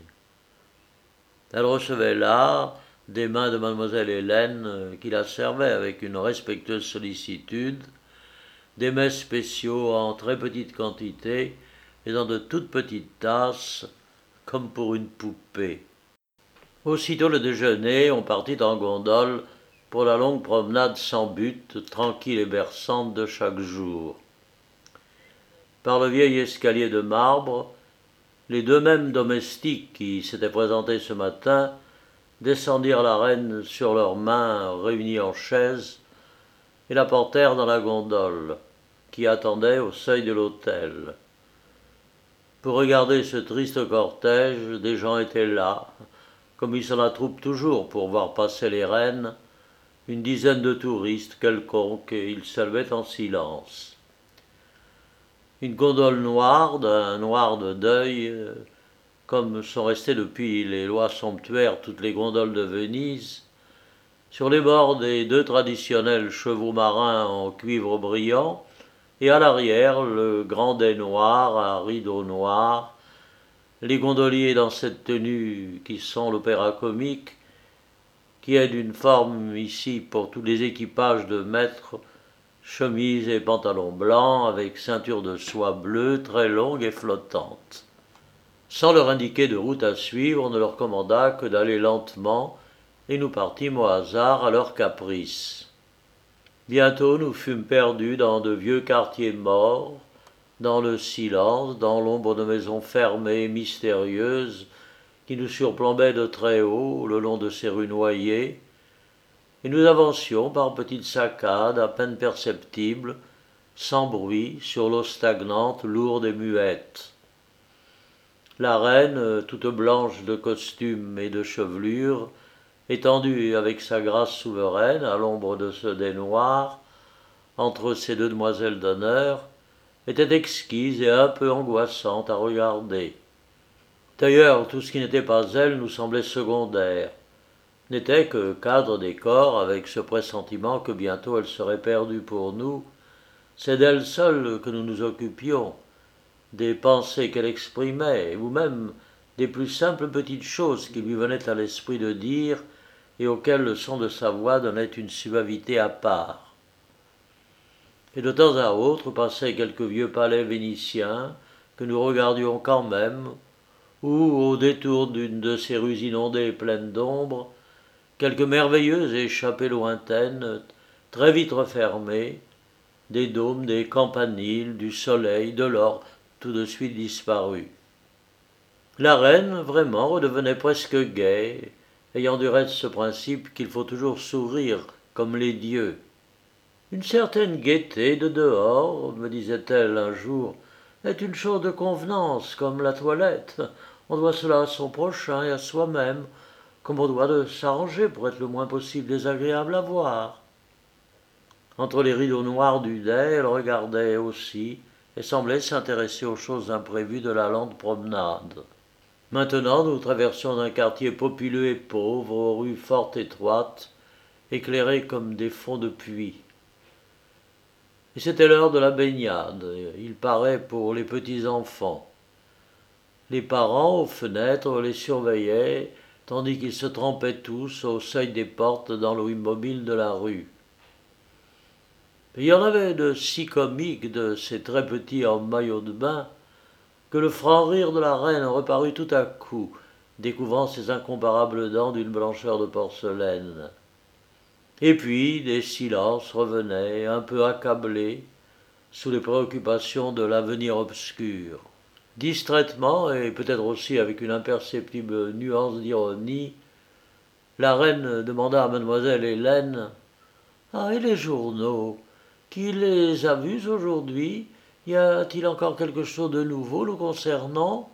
Elle recevait là, des mains de mademoiselle Hélène, qui la servait avec une respectueuse sollicitude, des mets spéciaux en très petite quantité et dans de toutes petites tasses, comme pour une poupée. Aussitôt le déjeuner, on partit en gondole pour la longue promenade sans but, tranquille et berçante de chaque jour. Par le vieil escalier de marbre, les deux mêmes domestiques qui s'étaient présentés ce matin descendirent la reine sur leurs mains réunies en chaise et la portèrent dans la gondole qui attendait au seuil de l'hôtel. Pour regarder ce triste cortège, des gens étaient là, comme il s'en attroupe toujours pour voir passer les reines, une dizaine de touristes quelconques, et ils saluaient en silence. Une gondole noire, d'un noir de deuil, comme sont restées depuis les lois somptuaires toutes les gondoles de Venise, sur les bords des deux traditionnels chevaux marins en cuivre brillant, et à l'arrière le grand dais noir à rideaux noirs, les gondoliers dans cette tenue qui sent l'opéra comique, qui est d'une forme ici pour tous les équipages de maîtres, chemise et pantalon blanc avec ceinture de soie bleue très longue et flottante. Sans leur indiquer de route à suivre, on ne leur commanda que d'aller lentement, et nous partîmes au hasard à leur caprice. Bientôt nous fûmes perdus dans de vieux quartiers morts, dans le silence, dans l'ombre de maisons fermées et mystérieuses qui nous surplombaient de très haut le long de ces rues noyées, et nous avancions par petites saccades à peine perceptibles, sans bruit, sur l'eau stagnante, lourde et muette. La reine, toute blanche de costume et de chevelure, étendue avec sa grâce souveraine à l'ombre de ce dais noir, entre ces deux demoiselles d'honneur, était exquise et un peu angoissante à regarder. D'ailleurs, tout ce qui n'était pas elle nous semblait secondaire, n'était que cadre décor avec ce pressentiment que bientôt elle serait perdue pour nous. C'est d'elle seule que nous nous occupions, des pensées qu'elle exprimait, ou même des plus simples petites choses qui lui venaient à l'esprit de dire et auxquelles le son de sa voix donnait une suavité à part. Et de temps à autre passaient quelques vieux palais vénitiens que nous regardions quand même, ou, au détour d'une de ces rues inondées et pleines d'ombre, quelques merveilleuses échappées lointaines, très vite refermées, des dômes, des campaniles, du soleil, de l'or, tout de suite disparus. La reine, vraiment, redevenait presque gaie, ayant du reste ce principe qu'il faut toujours sourire comme les dieux. Une certaine gaieté de dehors, me disait-elle un jour, est une chose de convenance, comme la toilette. On doit cela à son prochain et à soi-même, comme on doit de s'arranger pour être le moins possible désagréable à voir. Entre les rideaux noirs du dais, elle regardait aussi et semblait s'intéresser aux choses imprévues de la lente promenade. Maintenant, nous traversions un quartier populeux et pauvre, aux rues fortes étroites, éclairées comme des fonds de puits. Et c'était l'heure de la baignade, il paraît pour les petits enfants. Les parents, aux fenêtres, les surveillaient, tandis qu'ils se trempaient tous au seuil des portes dans l'eau immobile de la rue. Il y en avait de si comiques de ces très petits en maillot de bain, que le franc rire de la reine reparut tout à coup, découvrant ses incomparables dents d'une blancheur de porcelaine. Et puis des silences revenaient, un peu accablés, sous les préoccupations de l'avenir obscur. Distraitement, et peut-être aussi avec une imperceptible nuance d'ironie, la reine demanda à mademoiselle Hélène: Ah, et les journaux? Qui les a vus aujourd'hui? Y a-t-il encore quelque chose de nouveau nous concernant?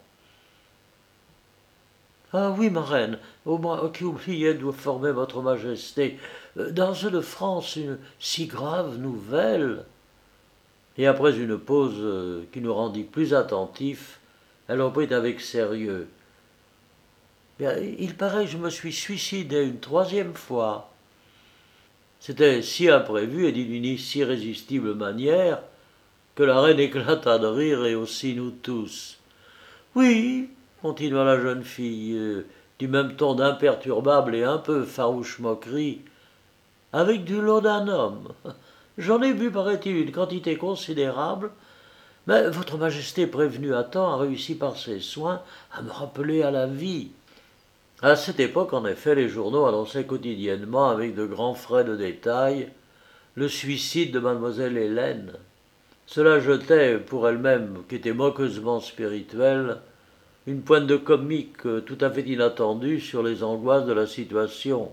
Ah oui, ma reine, au moins qui oubliait de vous informer votre majesté. Dans ceux de France, une si grave nouvelle. Et après une pause qui nous rendit plus attentifs, elle reprit avec sérieux. Bien, il paraît que je me suis suicidé une troisième fois. C'était si imprévu et d'une si irrésistible manière que la reine éclata de rire et aussi nous tous. Oui, continua la jeune fille, du même ton d'imperturbable et un peu farouche moquerie, avec du laudanum. J'en ai bu, paraît-il, une quantité considérable, mais votre majesté prévenue à temps a réussi par ses soins à me rappeler à la vie. À cette époque, en effet, les journaux annonçaient quotidiennement, avec de grands frais de détail, le suicide de mademoiselle Hélène. Cela jetait, pour elle-même, qui était moqueusement spirituelle, une pointe de comique tout à fait inattendue sur les angoisses de la situation.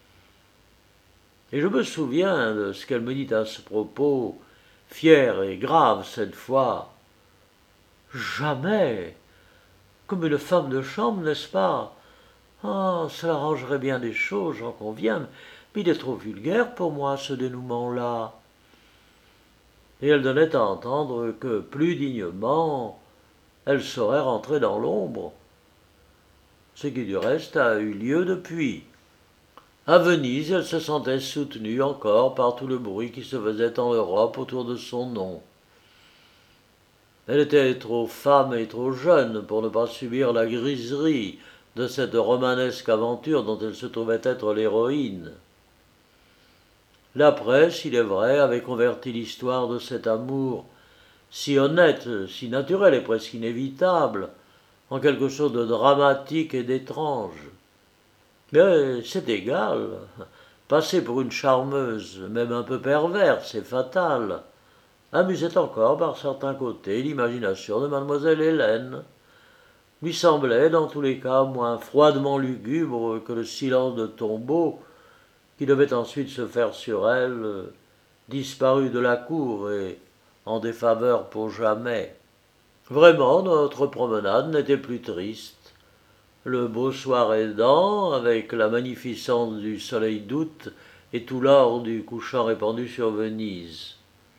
Et je me souviens de ce qu'elle me dit à ce propos, fière et grave cette fois. Jamais, comme une femme de chambre, n'est-ce pas? Ah, cela arrangerait bien des choses, j'en conviens, mais il est trop vulgaire pour moi, ce dénouement-là. Et elle donnait à entendre que, plus dignement, elle saurait rentrer dans l'ombre, ce qui du reste a eu lieu depuis. À Venise, elle se sentait soutenue encore par tout le bruit qui se faisait en Europe autour de son nom. Elle était trop femme et trop jeune pour ne pas subir la griserie de cette romanesque aventure dont elle se trouvait être l'héroïne. La presse, il est vrai, avait converti l'histoire de cet amour, si honnête, si naturel et presque inévitable, en quelque chose de dramatique et d'étrange. Mais c'est égal. Passer pour une charmeuse, même un peu perverse et fatale, amusait encore par certains côtés l'imagination de mademoiselle Hélène. Lui semblait, dans tous les cas, moins froidement lugubre que le silence de tombeau qui devait ensuite se faire sur elle, disparue de la cour et en défaveur pour jamais. Vraiment, notre promenade n'était plus triste. Le beau soir aidant, avec la magnificence du soleil d'août et tout l'or du couchant répandu sur Venise.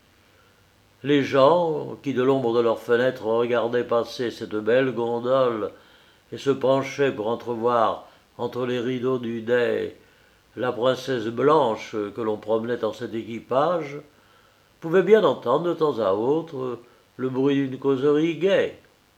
Les gens, qui de l'ombre de leurs fenêtres regardaient passer cette belle gondole et se penchaient pour entrevoir entre les rideaux du dais la princesse blanche que l'on promenait en cet équipage, pouvaient bien entendre de temps à autre le bruit d'une causerie gaie.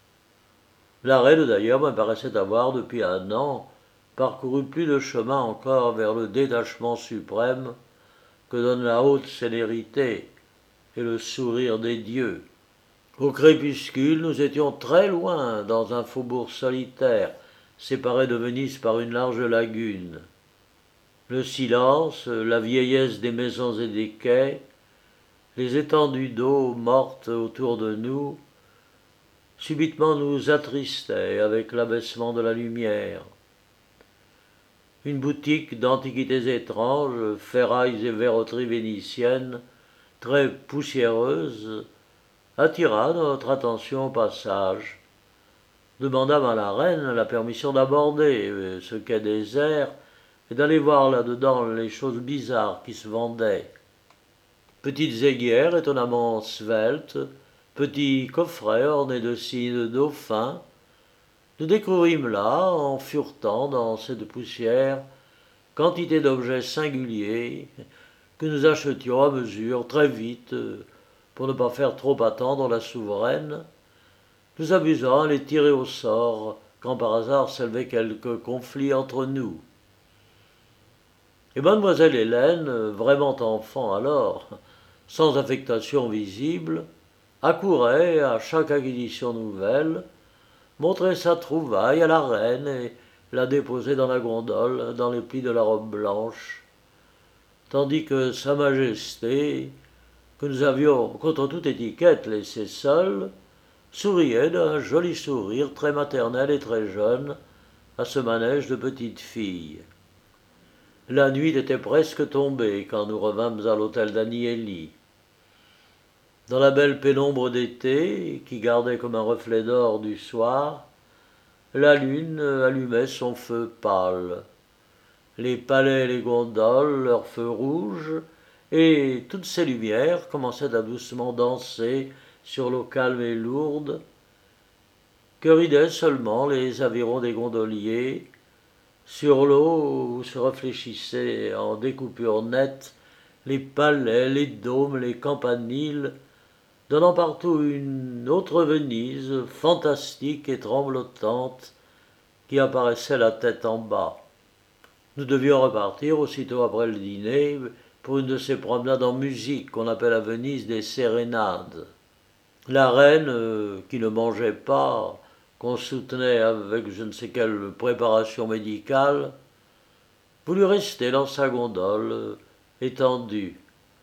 La reine d'ailleurs me paraissait avoir, depuis un an, parcouru plus de chemin encore vers le détachement suprême que donne la haute célérité et le sourire des dieux. Au crépuscule, nous étions très loin, dans un faubourg solitaire, séparé de Venise par une large lagune. Le silence, la vieillesse des maisons et des quais, les étendues d'eau mortes autour de nous, subitement nous attristaient avec l'abaissement de la lumière. Une boutique d'antiquités étranges, ferrailles et verroteries vénitiennes, très poussiéreuse, attira notre attention au passage. Demandâmes à la reine la permission d'aborder ce quai désert et d'aller voir là-dedans les choses bizarres qui se vendaient. Petites aiguières étonnamment sveltes, petits coffrets ornés de signes de dauphins, nous découvrîmes là, en furetant dans cette poussière, quantité d'objets singuliers que nous achetions à mesure, très vite, pour ne pas faire trop attendre la souveraine, nous abusant à les tirer au sort quand par hasard s'élevait quelque conflit entre nous. Et mademoiselle Hélène, vraiment enfant alors, sans affectation visible, accourait à chaque acquisition nouvelle, montrait sa trouvaille à la reine et la déposait dans la gondole, dans les plis de la robe blanche, tandis que Sa Majesté, que nous avions, contre toute étiquette, laissé seul, souriait d'un joli sourire très maternel et très jeune à ce manège de petite fille. La nuit était presque tombée quand nous revînmes à l'hôtel d'Anieli. Dans la belle pénombre d'été, qui gardait comme un reflet d'or du soir, la lune allumait son feu pâle. Les palais et les gondoles, leurs feux rouges, et toutes ces lumières commençaient à doucement danser sur l'eau calme et lourde, que ridaient seulement les avirons des gondoliers, sur l'eau où se réfléchissaient en découpures nettes les palais, les dômes, les campaniles, donnant partout une autre Venise, fantastique et tremblotante, qui apparaissait la tête en bas. Nous devions repartir aussitôt après le dîner pour une de ces promenades en musique qu'on appelle à Venise des sérénades. La reine, qui ne mangeait pas, qu'on soutenait avec je ne sais quelle préparation médicale, voulut rester dans sa gondole, étendue.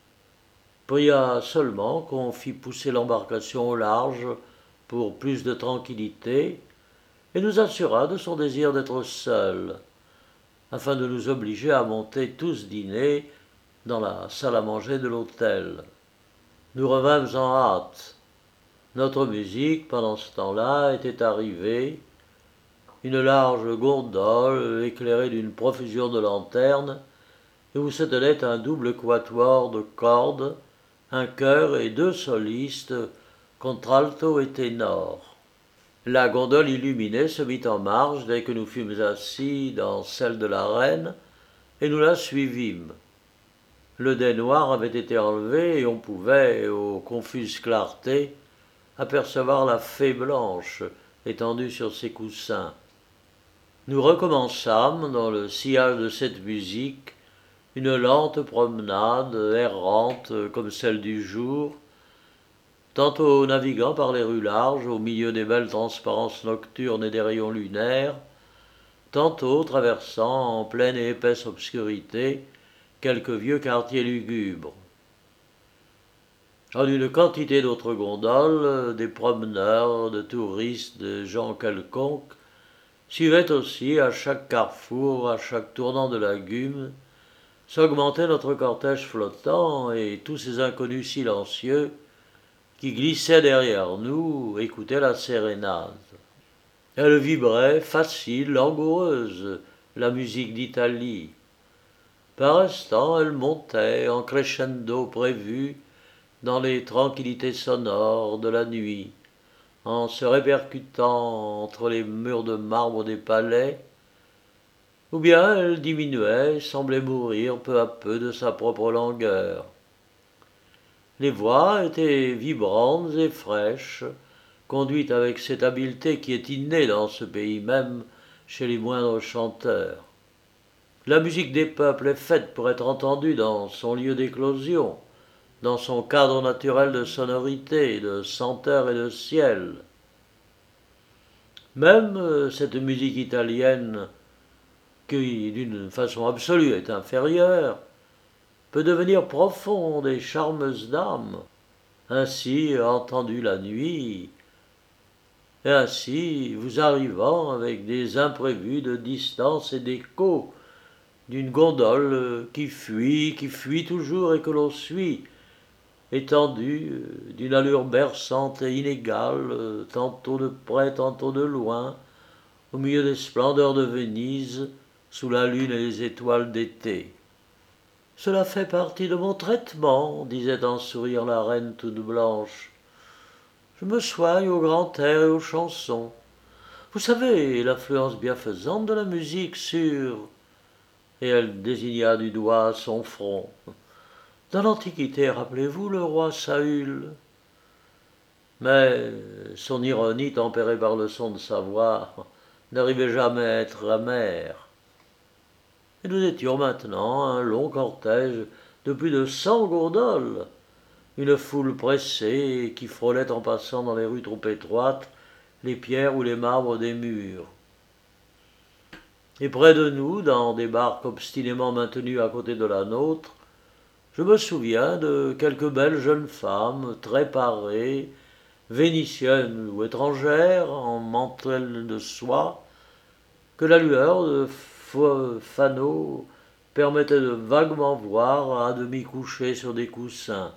Pria seulement qu'on fît pousser l'embarcation au large pour plus de tranquillité, et nous assura de son désir d'être seul, afin de nous obliger à monter tous dîner dans la salle à manger de l'hôtel. Nous revînmes en hâte. Notre musique, pendant ce temps-là, était arrivée, une large gondole éclairée d'une profusion de lanternes, et où se tenait un double quatuor de cordes, un chœur et deux solistes, contralto et ténor. La gondole illuminée se mit en marche dès que nous fûmes assis dans celle de la reine, et nous la suivîmes. Le dais noir avait été enlevé, et on pouvait, aux confuses clartés, apercevoir la fée blanche étendue sur ses coussins. Nous recommençâmes, dans le sillage de cette musique, une lente promenade errante comme celle du jour, tantôt naviguant par les rues larges au milieu des belles transparences nocturnes et des rayons lunaires, tantôt traversant en pleine et épaisse obscurité quelques vieux quartiers lugubres. En une quantité d'autres gondoles, des promeneurs, de touristes, de gens quelconques, suivaient aussi à chaque carrefour, à chaque tournant de lagume, s'augmentait notre cortège flottant et tous ces inconnus silencieux qui glissaient derrière nous écoutaient la sérénade. Elle vibrait, facile, langoureuse, la musique d'Italie. Par instants, elle montait en crescendo prévu dans les tranquillités sonores de la nuit, en se répercutant entre les murs de marbre des palais, ou bien elle diminuait, semblait mourir peu à peu de sa propre langueur. Les voix étaient vibrantes et fraîches, conduites avec cette habileté qui est innée dans ce pays même chez les moindres chanteurs. La musique des peuples est faite pour être entendue dans son lieu d'éclosion, dans son cadre naturel de sonorité, de senteur et de ciel. Même cette musique italienne, qui d'une façon absolue est inférieure, peut devenir profonde et charmeuse d'âme, ainsi entendue la nuit, et ainsi vous arrivant avec des imprévus de distance et d'écho d'une gondole qui fuit toujours et que l'on suit, étendue d'une allure berçante et inégale, tantôt de près, tantôt de loin, au milieu des splendeurs de Venise, sous la lune et les étoiles d'été. « Cela fait partie de mon traitement, disait en souriant la reine toute blanche. Je me soigne au grand air et aux chansons. Vous savez, l'influence bienfaisante de la musique sur... » Et elle désigna du doigt son front. « Dans l'Antiquité, rappelez-vous le roi Saül ?» Mais son ironie, tempérée par le son de sa voix, n'arrivait jamais à être amère. Et nous étions maintenant un long cortège de plus de 100 gondoles, une foule pressée qui frôlait en passant dans les rues trop étroites les pierres ou les marbres des murs. Et près de nous, dans des barques obstinément maintenues à côté de la nôtre, je me souviens de quelques belles jeunes femmes, très parées, vénitiennes ou étrangères, en mantelle de soie, que la lueur de fanaux permettait de vaguement voir à demi couchées sur des coussins.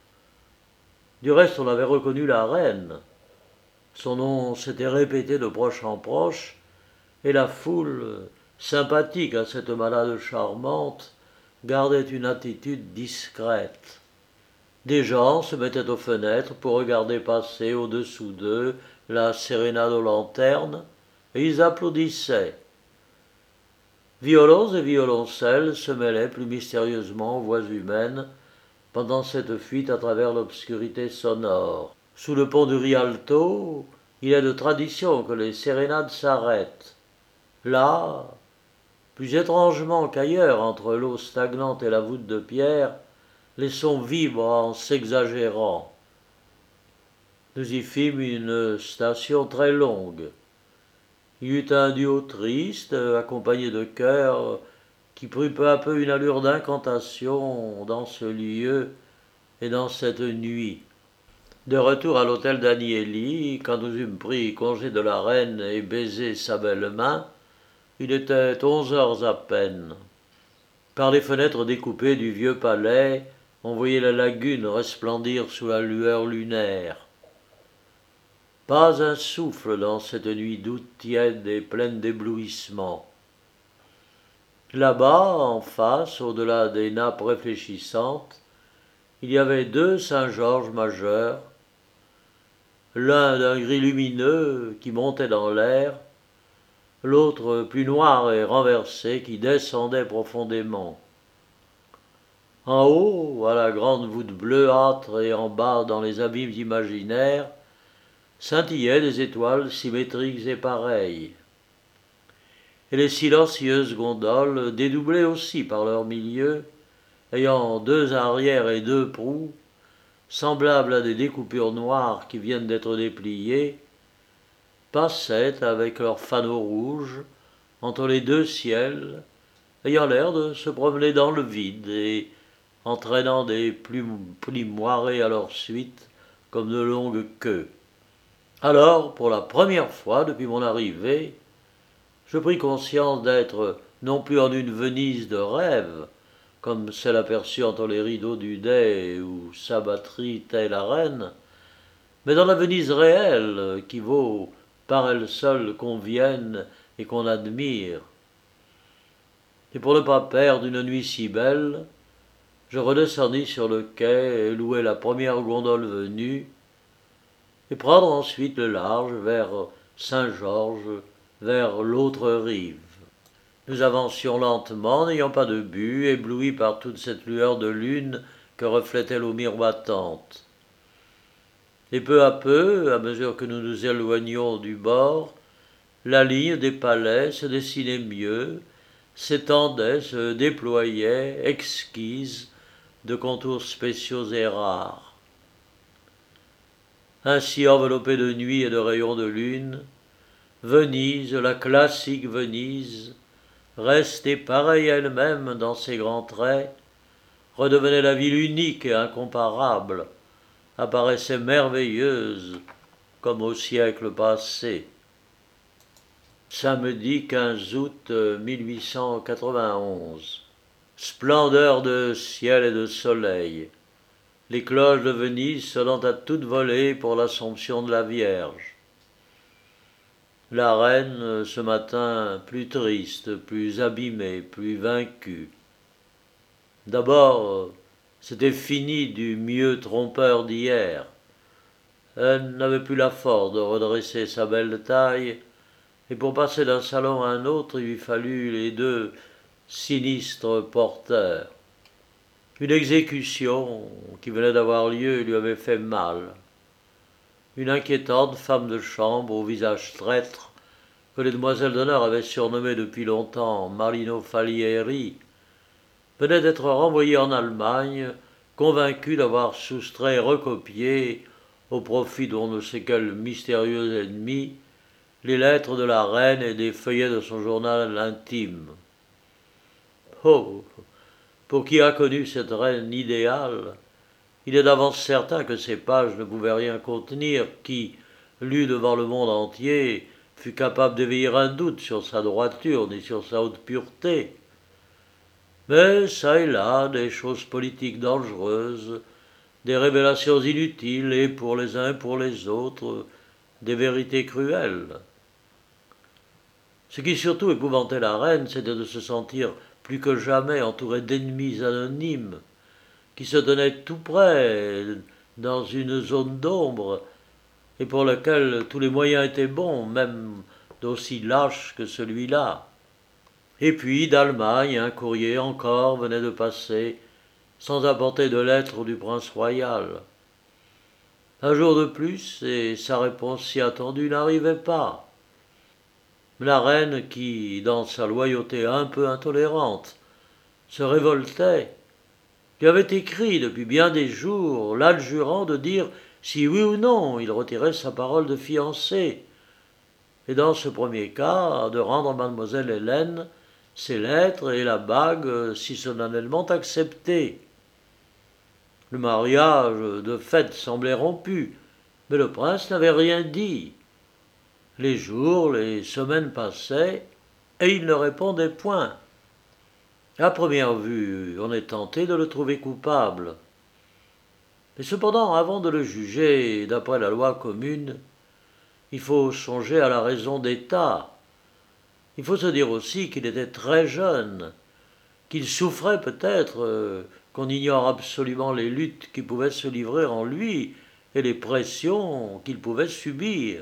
Du reste, on avait reconnu la reine. Son nom s'était répété de proche en proche, et la foule, sympathique à cette malade charmante, gardait une attitude discrète. Des gens se mettaient aux fenêtres pour regarder passer au-dessous d'eux la sérénade aux lanternes, et ils applaudissaient. Violons et violoncelles se mêlaient plus mystérieusement aux voix humaines pendant cette fuite à travers l'obscurité sonore. Sous le pont du Rialto, il est de tradition que les sérénades s'arrêtent. Là, plus étrangement qu'ailleurs entre l'eau stagnante et la voûte de pierre, les sons vibrent en s'exagérant. Nous y fîmes une station très longue. Il y eut un duo triste, accompagné de chœurs, qui prit peu à peu une allure d'incantation dans ce lieu et dans cette nuit. De retour à l'hôtel d'Agnelli, quand nous eûmes pris congé de la reine et baisé sa belle main, il était 11 heures à peine. Par les fenêtres découpées du vieux palais, on voyait la lagune resplendir sous la lueur lunaire. Pas un souffle dans cette nuit d'août tiède et pleine d'éblouissement. Là-bas, en face, au-delà des nappes réfléchissantes, il y avait 2 Saint-Georges majeurs, l'un d'un gris lumineux qui montait dans l'air, l'autre plus noir et renversé qui descendait profondément. En haut, à la grande voûte bleuâtre et en bas dans les abîmes imaginaires, scintillaient des étoiles symétriques et pareilles. Et les silencieuses gondoles, dédoublées aussi par leur milieu, ayant 2 arrières et 2 proues, semblables à des découpures noires qui viennent d'être dépliées, passaient avec leurs fanaux rouges entre les 2 ciels, ayant l'air de se promener dans le vide et entraînant des plis moirés à leur suite comme de longues queues. Alors, pour la première fois depuis mon arrivée, je pris conscience d'être non plus en une Venise de rêve, comme celle aperçue entre les rideaux du dais où s'abattrit telle la reine, mais dans la Venise réelle qui vaut par elle seule qu'on vienne et qu'on admire. Et pour ne pas perdre une nuit si belle, je redescendis sur le quai et louai la première gondole venue, et prendre ensuite le large vers Saint-Georges, vers l'autre rive. Nous avancions lentement, n'ayant pas de but, éblouis par toute cette lueur de lune que reflétait l'eau miroitante. Et peu à mesure que nous nous éloignions du bord, la ligne des palais se dessinait mieux, s'étendait, se déployait, exquise, de contours spéciaux et rares. Ainsi enveloppée de nuit et de rayons de lune, Venise, la classique Venise, restée pareille à elle-même dans ses grands traits, redevenait la ville unique et incomparable, apparaissait merveilleuse comme au siècle passé. Samedi 15 août 1891. Splendeur de ciel et de soleil. Les cloches de Venise sonnant à toute volée pour l'Assomption de la Vierge. La reine, ce matin, plus triste, plus abîmée, plus vaincue. D'abord, c'était fini du mieux trompeur d'hier. Elle n'avait plus la force de redresser sa belle taille, et pour passer d'un salon à un autre, il lui fallut les 2 sinistres porteurs. Une exécution qui venait d'avoir lieu lui avait fait mal. Une inquiétante femme de chambre au visage traître, que les demoiselles d'honneur avaient surnommée depuis longtemps Marino Falieri, venait d'être renvoyée en Allemagne, convaincue d'avoir soustrait et recopié, au profit d'on ne sait quel mystérieux ennemi, les lettres de la reine et des feuillets de son journal intime. Oh, pour qui a connu cette reine idéale, il est d'avance certain que ces pages ne pouvaient rien contenir qui, lues devant le monde entier, fût capable d'éveiller un doute sur sa droiture ni sur sa haute pureté. Mais çà et là, des choses politiques dangereuses, des révélations inutiles et pour les uns et pour les autres, des vérités cruelles. Ce qui surtout épouvantait la reine, c'était de se sentir plus que jamais entourée d'ennemis anonymes, qui se tenaient tout près, dans une zone d'ombre, et pour lesquels tous les moyens étaient bons, même d'aussi lâches que celui-là. Et puis, d'Allemagne, un courrier encore venait de passer, sans apporter de lettre du prince royal. Un jour de plus, et sa réponse si attendue n'arrivait pas. La reine, qui, dans sa loyauté un peu intolérante, se révoltait, lui avait écrit depuis bien des jours, l'adjurant de dire si oui ou non il retirait sa parole de fiancé, et dans ce premier cas, de rendre à mademoiselle Hélène ses lettres et la bague si solennellement acceptées. Le mariage, de fait, semblait rompu, mais le prince n'avait rien dit. Les jours, les semaines passaient, et il ne répondait point. À première vue, on est tenté de le trouver coupable. Mais cependant, avant de le juger d'après la loi commune, il faut songer à la raison d'État. Il faut se dire aussi qu'il était très jeune, qu'il souffrait peut-être, qu'on ignore absolument les luttes qui pouvaient se livrer en lui et les pressions qu'il pouvait subir.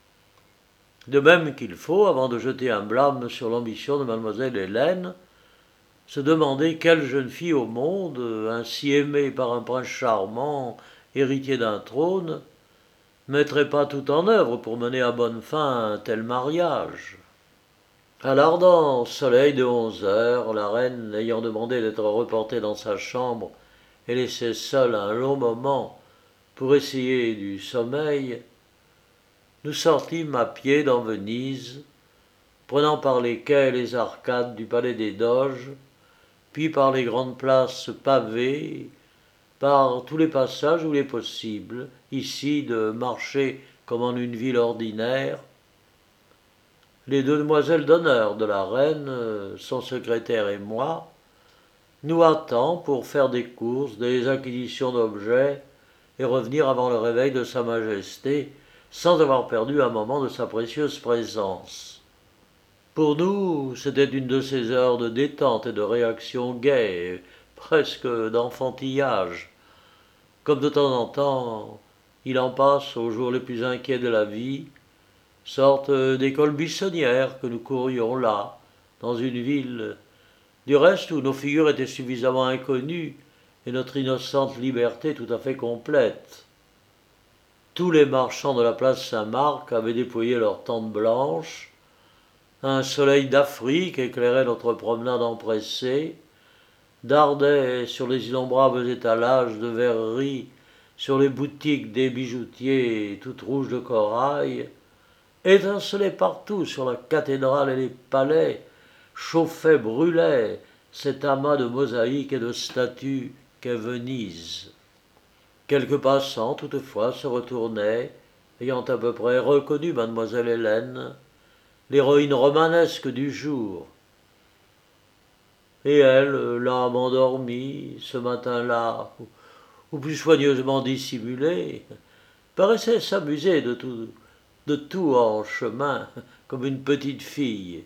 De même qu'il faut, avant de jeter un blâme sur l'ambition de mademoiselle Hélène, se demander quelle jeune fille au monde, ainsi aimée par un prince charmant, héritier d'un trône, mettrait pas tout en œuvre pour mener à bonne fin un tel mariage. À l'ardent soleil de 11 heures, la reine, ayant demandé d'être reportée dans sa chambre et laissée seule un long moment pour essayer du sommeil, nous sortîmes à pied dans Venise, prenant par les quais et les arcades du palais des Doges, puis par les grandes places pavées, par tous les passages où il est possible, ici, de marcher comme en une ville ordinaire. Les deux demoiselles d'honneur de la reine, son secrétaire et moi, nous hâtant pour faire des courses, des acquisitions d'objets, et revenir avant le réveil de Sa Majesté, sans avoir perdu un moment de sa précieuse présence. Pour nous, c'était une de ces heures de détente et de réaction gaie, presque d'enfantillage. Comme de temps en temps, il en passe aux jours les plus inquiets de la vie, sorte d'école buissonnière que nous courions là, dans une ville, du reste où nos figures étaient suffisamment inconnues et notre innocente liberté tout à fait complète. Tous les marchands de la place Saint-Marc avaient déployé leurs tentes blanches, un soleil d'Afrique éclairait notre promenade empressée, dardait sur les innombrables étalages de verreries, sur les boutiques des bijoutiers toutes rouges de corail, étincelait partout sur la cathédrale et les palais, chauffait, brûlait cet amas de mosaïques et de statues qu'est Venise. Quelques passants, toutefois, se retournaient, ayant à peu près reconnu mademoiselle Hélène, l'héroïne romanesque du jour. Et elle, l'âme endormie, ce matin-là, ou plus soigneusement dissimulée, paraissait s'amuser de tout en chemin, comme une petite fille.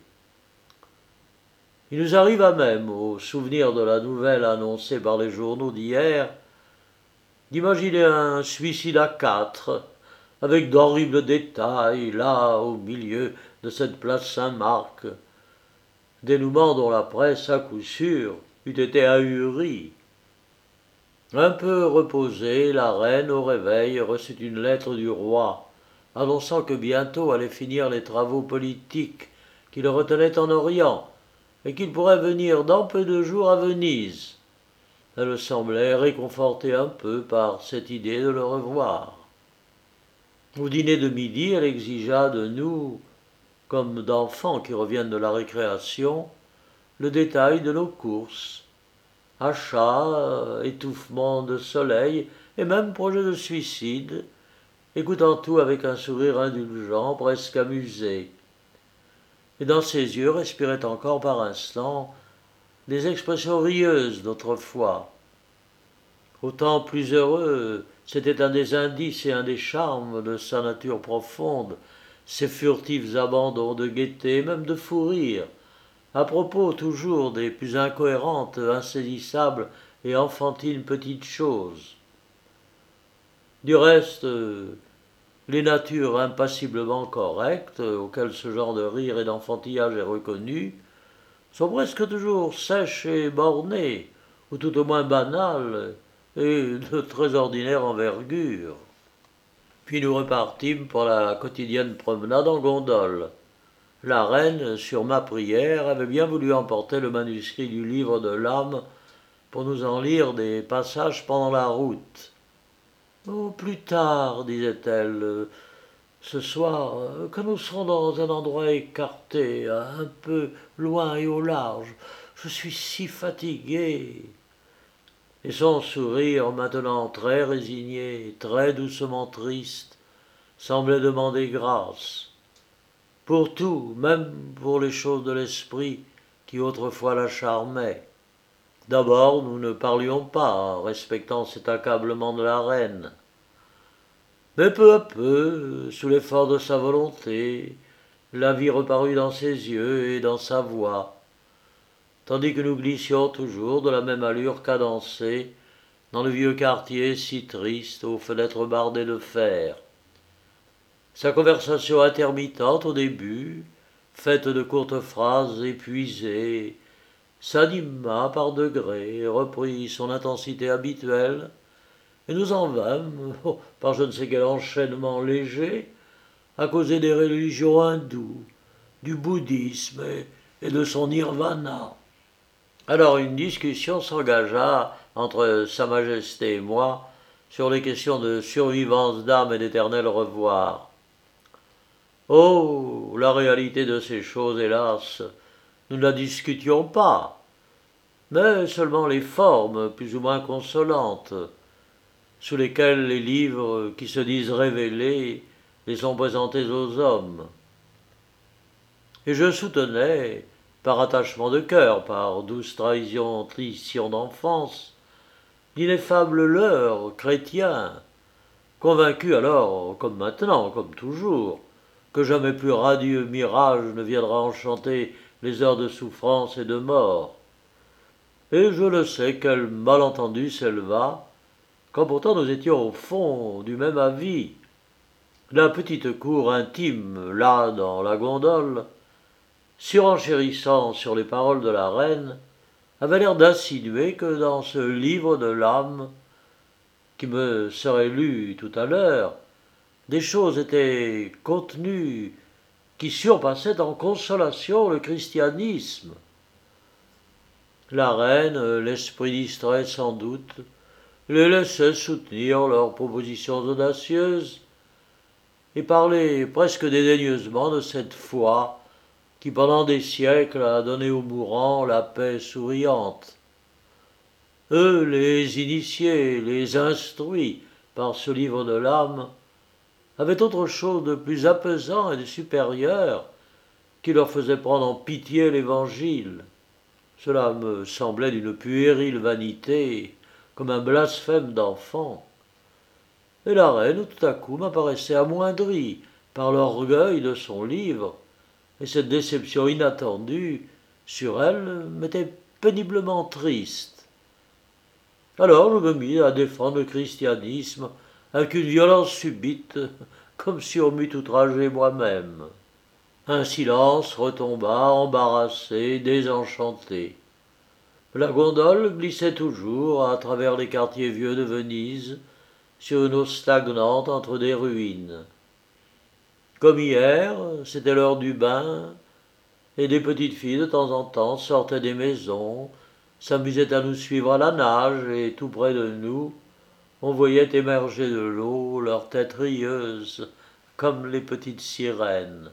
Il nous arriva même, au souvenir de la nouvelle annoncée par les journaux d'hier, d'imaginer un suicide à quatre, avec d'horribles détails, là, au milieu de cette place Saint-Marc, dénouement dont la presse, à coup sûr, eût été ahurie. Un peu reposée, la reine, au réveil, reçut une lettre du roi, annonçant que bientôt allaient finir les travaux politiques qui le retenaient en Orient, et qu'il pourrait venir dans peu de jours à Venise. Elle semblait réconfortée un peu par cette idée de le revoir. Au dîner de midi, elle exigea de nous, comme d'enfants qui reviennent de la récréation, le détail de nos courses. Achats, étouffement de soleil et même projet de suicide, écoutant tout avec un sourire indulgent, presque amusé. Et dans ses yeux respiraient encore par instants des expressions rieuses d'autrefois. Autant plus heureux, c'était un des indices et un des charmes de sa nature profonde, ces furtifs abandons de gaieté, même de fou rire, à propos toujours des plus incohérentes, insaisissables et enfantines petites choses. Du reste, les natures impassiblement correctes, auxquelles ce genre de rire et d'enfantillage est reconnu, sont presque toujours sèches et bornées, ou tout au moins banales, et de très ordinaire envergure. Puis nous repartîmes pour la quotidienne promenade en gondole. La reine, sur ma prière, avait bien voulu emporter le manuscrit du livre de l'âme pour nous en lire des passages pendant la route. Oh, plus tard, disait-elle, ce soir, quand nous serons dans un endroit écarté, un peu loin et au large, je suis si fatiguée. Et son sourire, maintenant très résigné, très doucement triste, semblait demander grâce. Pour tout, même pour les choses de l'esprit qui autrefois la charmaient. D'abord, nous ne parlions pas, respectant cet accablement de la reine. Mais peu à peu, sous l'effort de sa volonté, la vie reparut dans ses yeux et dans sa voix, tandis que nous glissions toujours de la même allure cadencée dans le vieux quartier si triste aux fenêtres bardées de fer. Sa conversation intermittente au début, faite de courtes phrases épuisées, s'anima par degrés, reprit son intensité habituelle, et nous en vînmes, par je ne sais quel enchaînement léger, à causer des religions hindoues, du bouddhisme et de son nirvana. Alors une discussion s'engagea entre Sa Majesté et moi sur les questions de survivance d'âme et d'éternel revoir. Oh, la réalité de ces choses, hélas, nous ne la discutions pas, mais seulement les formes plus ou moins consolantes, sous lesquelles les livres qui se disent révélés les sont présentés aux hommes. Et je soutenais, par attachement de cœur, par douce trahison d'enfance, l'ineffable leurre chrétien, convaincu alors, comme maintenant, comme toujours, que jamais plus radieux mirage ne viendra enchanter les heures de souffrance et de mort. Et je le sais, quel malentendu s'éleva, quand pourtant nous étions au fond du même avis. La petite cour intime, là, dans la gondole, surenchérissant sur les paroles de la reine, avait l'air d'insinuer que dans ce livre de l'âme, qui me serait lu tout à l'heure, des choses étaient contenues qui surpassaient en consolation le christianisme. La reine, l'esprit distrait sans doute, les laissait soutenir leurs propositions audacieuses et parlait presque dédaigneusement de cette foi qui pendant des siècles a donné aux mourants la paix souriante. Eux, les initiés, les instruits par ce livre de l'âme, avaient autre chose de plus apaisant et de supérieur qui leur faisait prendre en pitié l'Évangile. Cela me semblait d'une puérile vanité, comme un blasphème d'enfant. Et la reine, tout à coup, m'apparaissait amoindrie par l'orgueil de son livre, et cette déception inattendue sur elle m'était péniblement triste. Alors je me mis à défendre le christianisme avec une violence subite, comme si on m'eût outragé moi-même. Un silence retomba, embarrassé, désenchanté. La gondole glissait toujours à travers les quartiers vieux de Venise, sur une eau stagnante entre des ruines. Comme hier, c'était l'heure du bain, et des petites filles de temps en temps sortaient des maisons, s'amusaient à nous suivre à la nage, et tout près de nous, on voyait émerger de l'eau leurs têtes rieuses, comme les petites sirènes.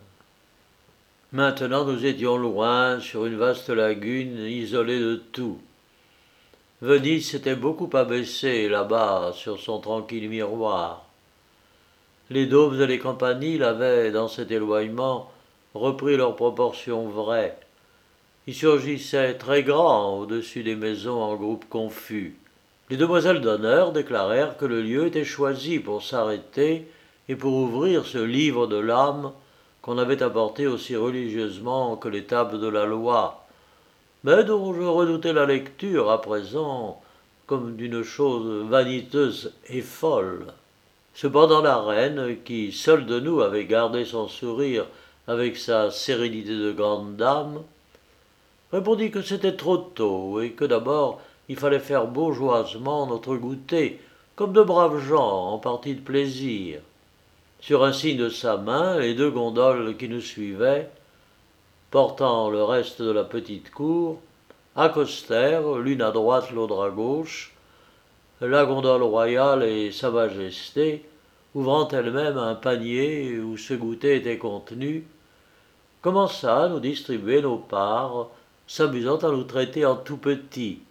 Maintenant nous étions loin, sur une vaste lagune, isolée de tout. Venise s'était beaucoup abaissée là-bas sur son tranquille miroir. Les dômes et les campaniles avaient, dans cet éloignement, repris leurs proportions vraies. Ils surgissaient très grands au-dessus des maisons en groupes confus. Les demoiselles d'honneur déclarèrent que le lieu était choisi pour s'arrêter et pour ouvrir ce livre de l'âme qu'on avait apporté aussi religieusement que les tables de la loi, mais dont je redoutais la lecture à présent comme d'une chose vaniteuse et folle. Cependant la reine, qui seule de nous avait gardé son sourire avec sa sérénité de grande dame, répondit que c'était trop tôt et que d'abord il fallait faire bourgeoisement notre goûter, comme de braves gens en partie de plaisir. Sur un signe de sa main, les deux gondoles qui nous suivaient, portant le reste de la petite cour, accostèrent, l'une à droite, l'autre à gauche, la gondole royale et sa majesté, ouvrant elle-même un panier où ce goûter était contenu, commença à nous distribuer nos parts, s'amusant à nous traiter en tout petits.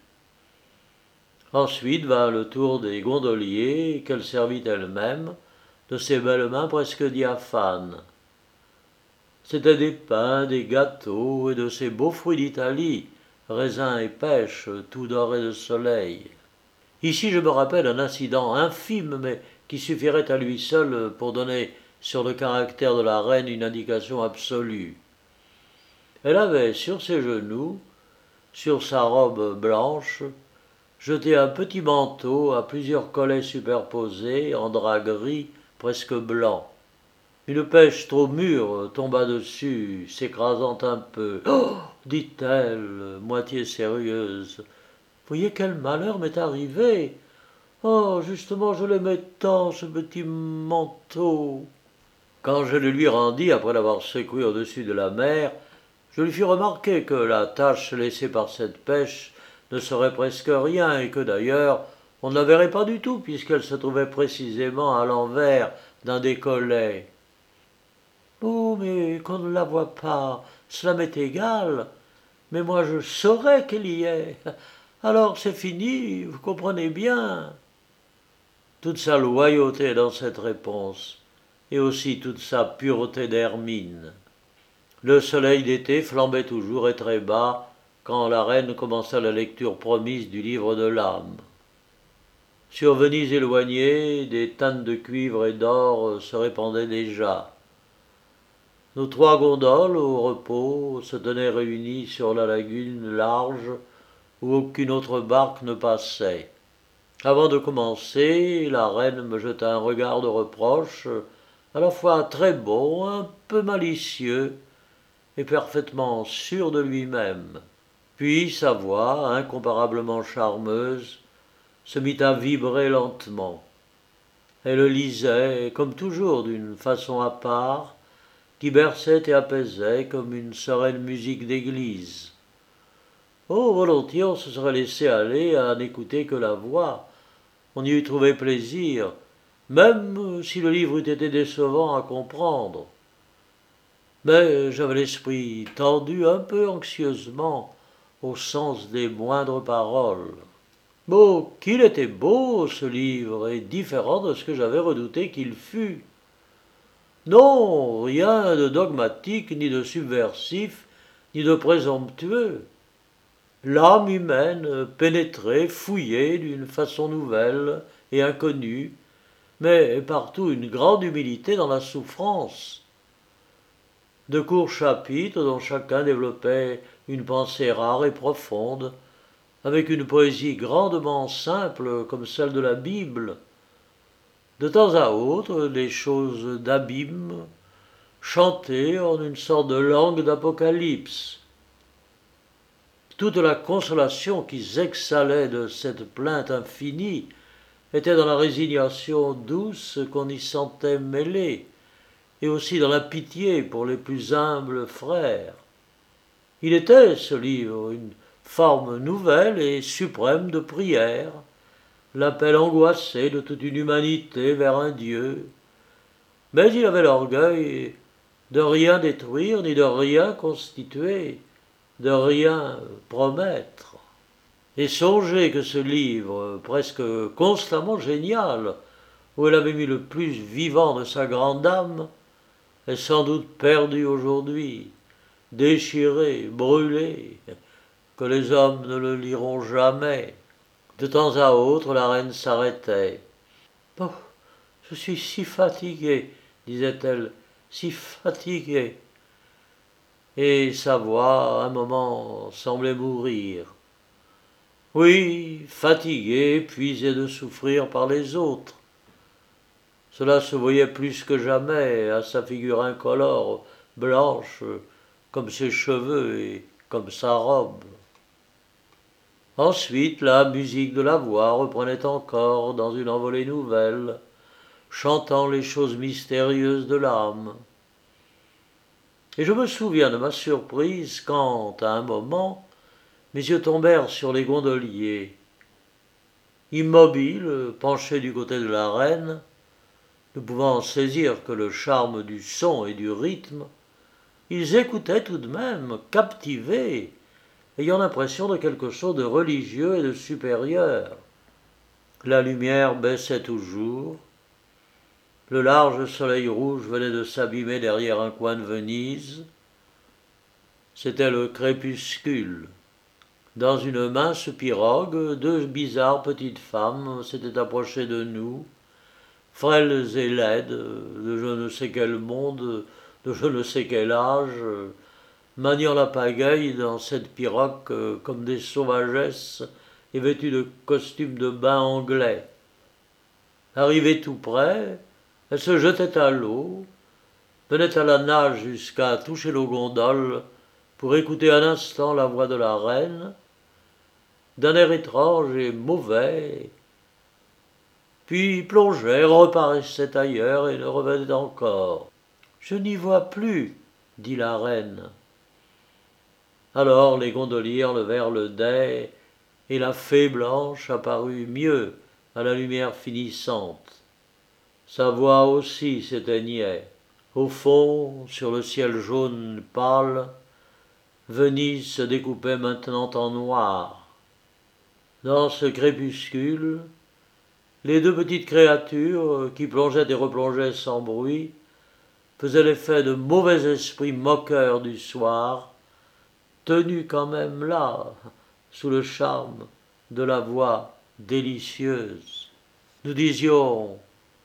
Ensuite vint le tour des gondoliers qu'elle servit elle-même, de ses belles mains presque diaphanes. C'étaient des pains, des gâteaux et de ces beaux fruits d'Italie, raisins et pêches, tout dorés de soleil. Ici je me rappelle un incident infime, mais qui suffirait à lui seul pour donner sur le caractère de la reine une indication absolue. Elle avait sur ses genoux, sur sa robe blanche, jeté un petit manteau à plusieurs collets superposés en drap gris presque blanc. Une pêche trop mûre tomba dessus, s'écrasant un peu. Oh, dit-elle, moitié sérieuse, voyez quel malheur m'est arrivé. Oh, justement, je l'aimais tant, ce petit manteau. Quand je le lui rendis, après l'avoir secoué au-dessus de la mer, je lui fis remarquer que la tache laissée par cette pêche ne serait presque rien, et que d'ailleurs on ne la verrait pas du tout, puisqu'elle se trouvait précisément à l'envers d'un des collets. Oh, mais qu'on ne la voie pas, cela m'est égal, mais moi je saurais qu'elle y est. Alors c'est fini, vous comprenez bien. Toute sa loyauté dans cette réponse, et aussi toute sa pureté d'hermine. Le soleil d'été flambait toujours et très bas quand la reine commença la lecture promise du livre de l'âme. Sur Venise éloignée, des teintes de cuivre et d'or se répandaient déjà. Nos trois gondoles, au repos, se tenaient réunies sur la lagune large où aucune autre barque ne passait. Avant de commencer, la reine me jeta un regard de reproche, à la fois très beau, un peu malicieux, et parfaitement sûr de lui-même. Puis sa voix, incomparablement charmeuse, se mit à vibrer lentement. Elle lisait, comme toujours, d'une façon à part, qui berçait et apaisait comme une sereine musique d'église. Oh, volontiers on se serait laissé aller à n'écouter que la voix. On y eût trouvé plaisir, même si le livre eût été décevant à comprendre. Mais j'avais l'esprit tendu un peu anxieusement au sens des moindres paroles. Oh, qu'il était beau ce livre, et différent de ce que j'avais redouté qu'il fût. Non, rien de dogmatique, ni de subversif, ni de présomptueux. L'âme humaine pénétrée, fouillée d'une façon nouvelle et inconnue, mais partout une grande humilité dans la souffrance. De courts chapitres dont chacun développait une pensée rare et profonde, avec une poésie grandement simple comme celle de la Bible. De temps à autre, des choses d'abîme, chantées en une sorte de langue d'Apocalypse. Toute la consolation qui exhalait de cette plainte infinie était dans la résignation douce qu'on y sentait mêlée, et aussi dans la pitié pour les plus humbles frères. Il était, ce livre, une forme nouvelle et suprême de prière, l'appel angoissé de toute une humanité vers un Dieu. Mais il avait l'orgueil de rien détruire ni de rien constituer, de rien promettre. Et songez que ce livre, presque constamment génial, où elle avait mis le plus vivant de sa grande âme, est sans doute perdu aujourd'hui, déchiré, brûlé, que les hommes ne le liront jamais. De temps à autre, la reine s'arrêtait. Oh, je suis si fatiguée, disait-elle, si fatiguée. Et sa voix, à un moment, semblait mourir. Oui, fatiguée, épuisée de souffrir par les autres. Cela se voyait plus que jamais à sa figure incolore, blanche, comme ses cheveux et comme sa robe. Ensuite, la musique de la voix reprenait encore dans une envolée nouvelle, chantant les choses mystérieuses de l'âme. Et je me souviens de ma surprise quand, à un moment, mes yeux tombèrent sur les gondoliers. Immobiles, penchés du côté de la reine, ne pouvant saisir que le charme du son et du rythme, ils écoutaient tout de même, captivés, ayant l'impression de quelque chose de religieux et de supérieur. La lumière baissait toujours, le large soleil rouge venait de s'abîmer derrière un coin de Venise, c'était le crépuscule. Dans une mince pirogue, deux bizarres petites femmes s'étaient approchées de nous, frêles et laides, de je ne sais quel monde, de je ne sais quel âge, maniant la pagaille dans cette pirogue comme des sauvagesses et vêtues de costumes de bain anglais. Arrivées tout près, elles se jetaient à l'eau, venaient à la nage jusqu'à toucher nos gondoles pour écouter un instant la voix de la reine, d'un air étrange et mauvais, puis plongeaient, reparaissaient ailleurs et ne revenaient encore. Je n'y vois plus, dit la reine. Alors les gondoliers enlevèrent le dais et la fée blanche apparut mieux à la lumière finissante. Sa voix aussi s'éteignait. Au fond, sur le ciel jaune pâle, Venise se découpait maintenant en noir. Dans ce crépuscule, les deux petites créatures, qui plongeaient et replongeaient sans bruit, faisaient l'effet de mauvais esprits moqueurs du soir, tenus quand même là, sous le charme de la voix délicieuse. Nous disions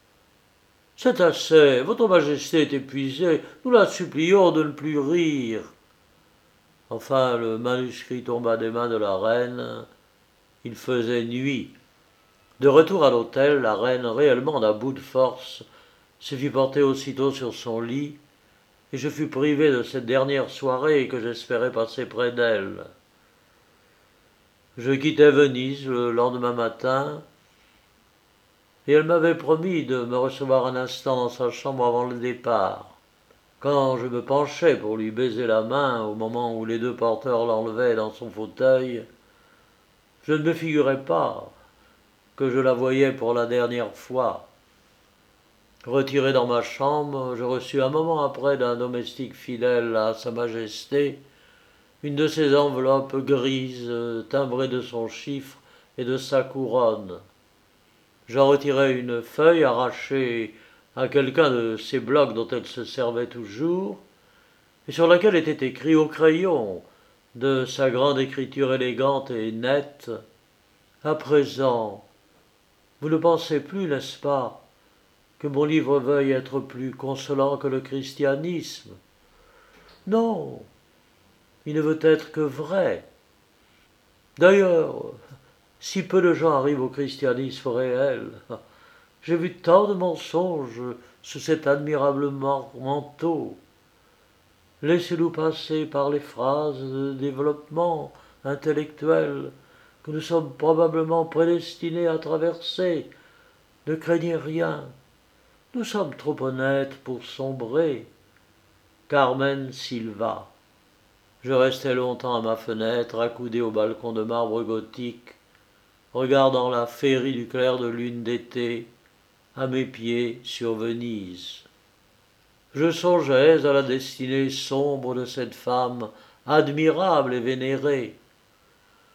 « C'est assez, votre majesté est épuisée, nous la supplions de ne plus rire. » Enfin, le manuscrit tomba des mains de la reine, il faisait nuit. De retour à l'hôtel, la reine, réellement à bout de force, se fit porter aussitôt sur son lit, et je fus privé de cette dernière soirée que j'espérais passer près d'elle. Je quittai Venise le lendemain matin, et elle m'avait promis de me recevoir un instant dans sa chambre avant le départ. Quand je me penchai pour lui baiser la main au moment où les deux porteurs l'enlevaient dans son fauteuil, je ne me figurais pas que je la voyais pour la dernière fois. Retiré dans ma chambre, je reçus un moment après d'un domestique fidèle à Sa Majesté une de ces enveloppes grises timbrées de son chiffre et de sa couronne. J'en retirai une feuille arrachée à quelqu'un de ces blocs dont elle se servait toujours, et sur laquelle était écrit au crayon, de sa grande écriture élégante et nette, « À présent, vous ne pensez plus, n'est-ce pas, que mon livre veuille être plus consolant que le christianisme? Non, il ne veut être que vrai. D'ailleurs, si peu de gens arrivent au christianisme réel, j'ai vu tant de mensonges sous cet admirable manteau. Laissez-nous passer par les phrases de développement intellectuel que nous sommes probablement prédestinés à traverser. Ne craignez rien. Nous sommes trop honnêtes pour sombrer. Carmen Sylva. Je restai longtemps à ma fenêtre, accoudé au balcon de marbre gothique, regardant la féerie du clair de lune d'été, à mes pieds sur Venise. Je songeais à la destinée sombre de cette femme admirable et vénérée.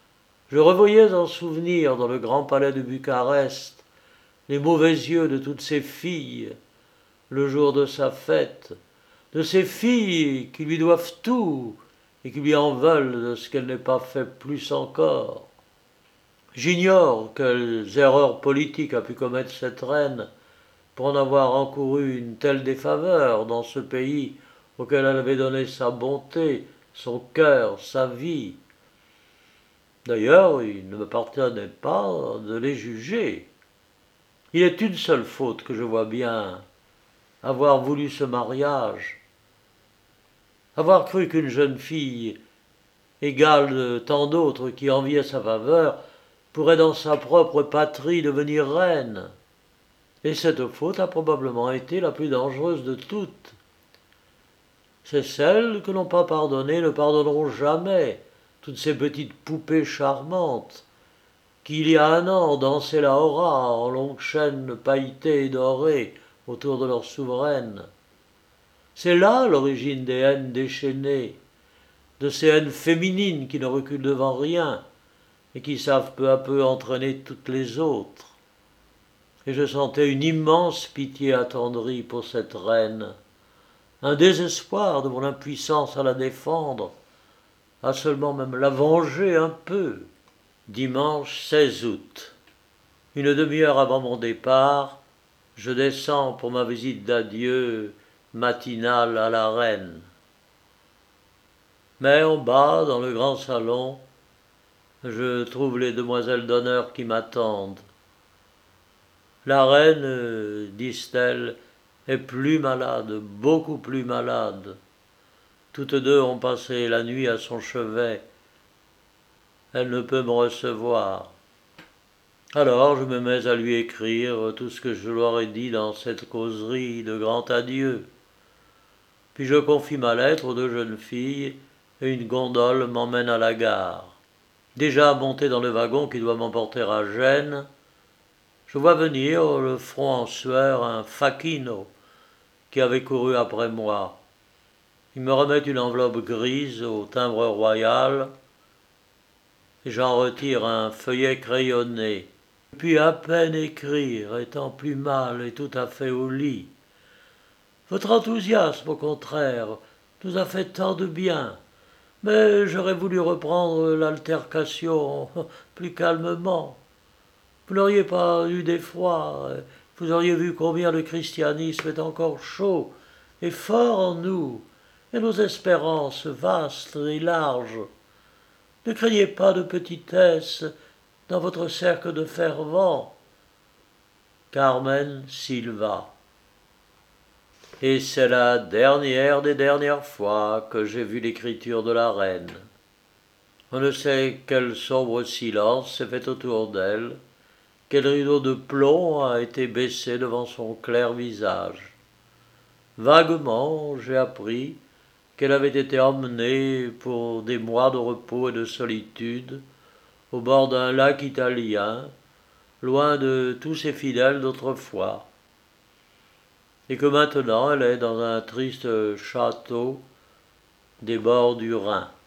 Je revoyais en souvenir dans le grand palais de Bucarest les mauvais yeux de toutes ces filles, le jour de sa fête, de ces filles qui lui doivent tout et qui lui en veulent de ce qu'elle n'ait pas fait plus encore. J'ignore quelles erreurs politiques a pu commettre cette reine pour en avoir encouru une telle défaveur dans ce pays auquel elle avait donné sa bonté, son cœur, sa vie. D'ailleurs, il ne m'appartenait pas de les juger. Il est une seule faute que je vois bien, avoir voulu ce mariage, avoir cru qu'une jeune fille, égale de tant d'autres qui enviaient sa faveur, pourrait dans sa propre patrie devenir reine. Et cette faute a probablement été la plus dangereuse de toutes. C'est celles que n'ont pas pardonné ne pardonneront jamais, toutes ces petites poupées charmantes, qui il y a un an dansaient la hora en longues chaînes pailletées et dorées autour de leur souveraine. C'est là l'origine des haines déchaînées, de ces haines féminines qui ne reculent devant rien et qui savent peu à peu entraîner toutes les autres. Et je sentais une immense pitié attendrie pour cette reine, un désespoir de mon impuissance à la défendre, à seulement même la venger un peu. Dimanche 16 août. Une demi-heure avant mon départ, je descends pour ma visite d'adieu matinale à la reine. Mais en bas, dans le grand salon, je trouve les demoiselles d'honneur qui m'attendent. La reine, disent-elles, est plus malade, beaucoup plus malade. Toutes deux ont passé la nuit à son chevet. Elle ne peut me recevoir. Alors je me mets à lui écrire tout ce que je leur ai dit dans cette causerie de grand adieu. Puis je confie ma lettre aux deux jeunes filles et une gondole m'emmène à la gare. Déjà monté dans le wagon qui doit m'emporter à Gênes, je vois venir, le front en sueur, un facchino qui avait couru après moi. Il me remet une enveloppe grise au timbre royal et j'en retire un feuillet crayonné. Puis à peine écrire, étant plus mal et tout à fait au lit. Votre enthousiasme, au contraire, nous a fait tant de bien, mais j'aurais voulu reprendre l'altercation plus calmement. Vous n'auriez pas eu d'effroi, vous auriez vu combien le christianisme est encore chaud et fort en nous, et nos espérances vastes et larges. Ne craignez pas de petitesse dans votre cercle de fervents. Carmen Sylva. Et c'est la dernière des dernières fois que j'ai vu l'écriture de la reine. On ne sait quel sombre silence s'est fait autour d'elle, quel rideau de plomb a été baissé devant son clair visage. Vaguement, j'ai appris qu'elle avait été emmenée pour des mois de repos et de solitude au bord d'un lac italien, loin de tous ses fidèles d'autrefois, et que maintenant elle est dans un triste château des bords du Rhin.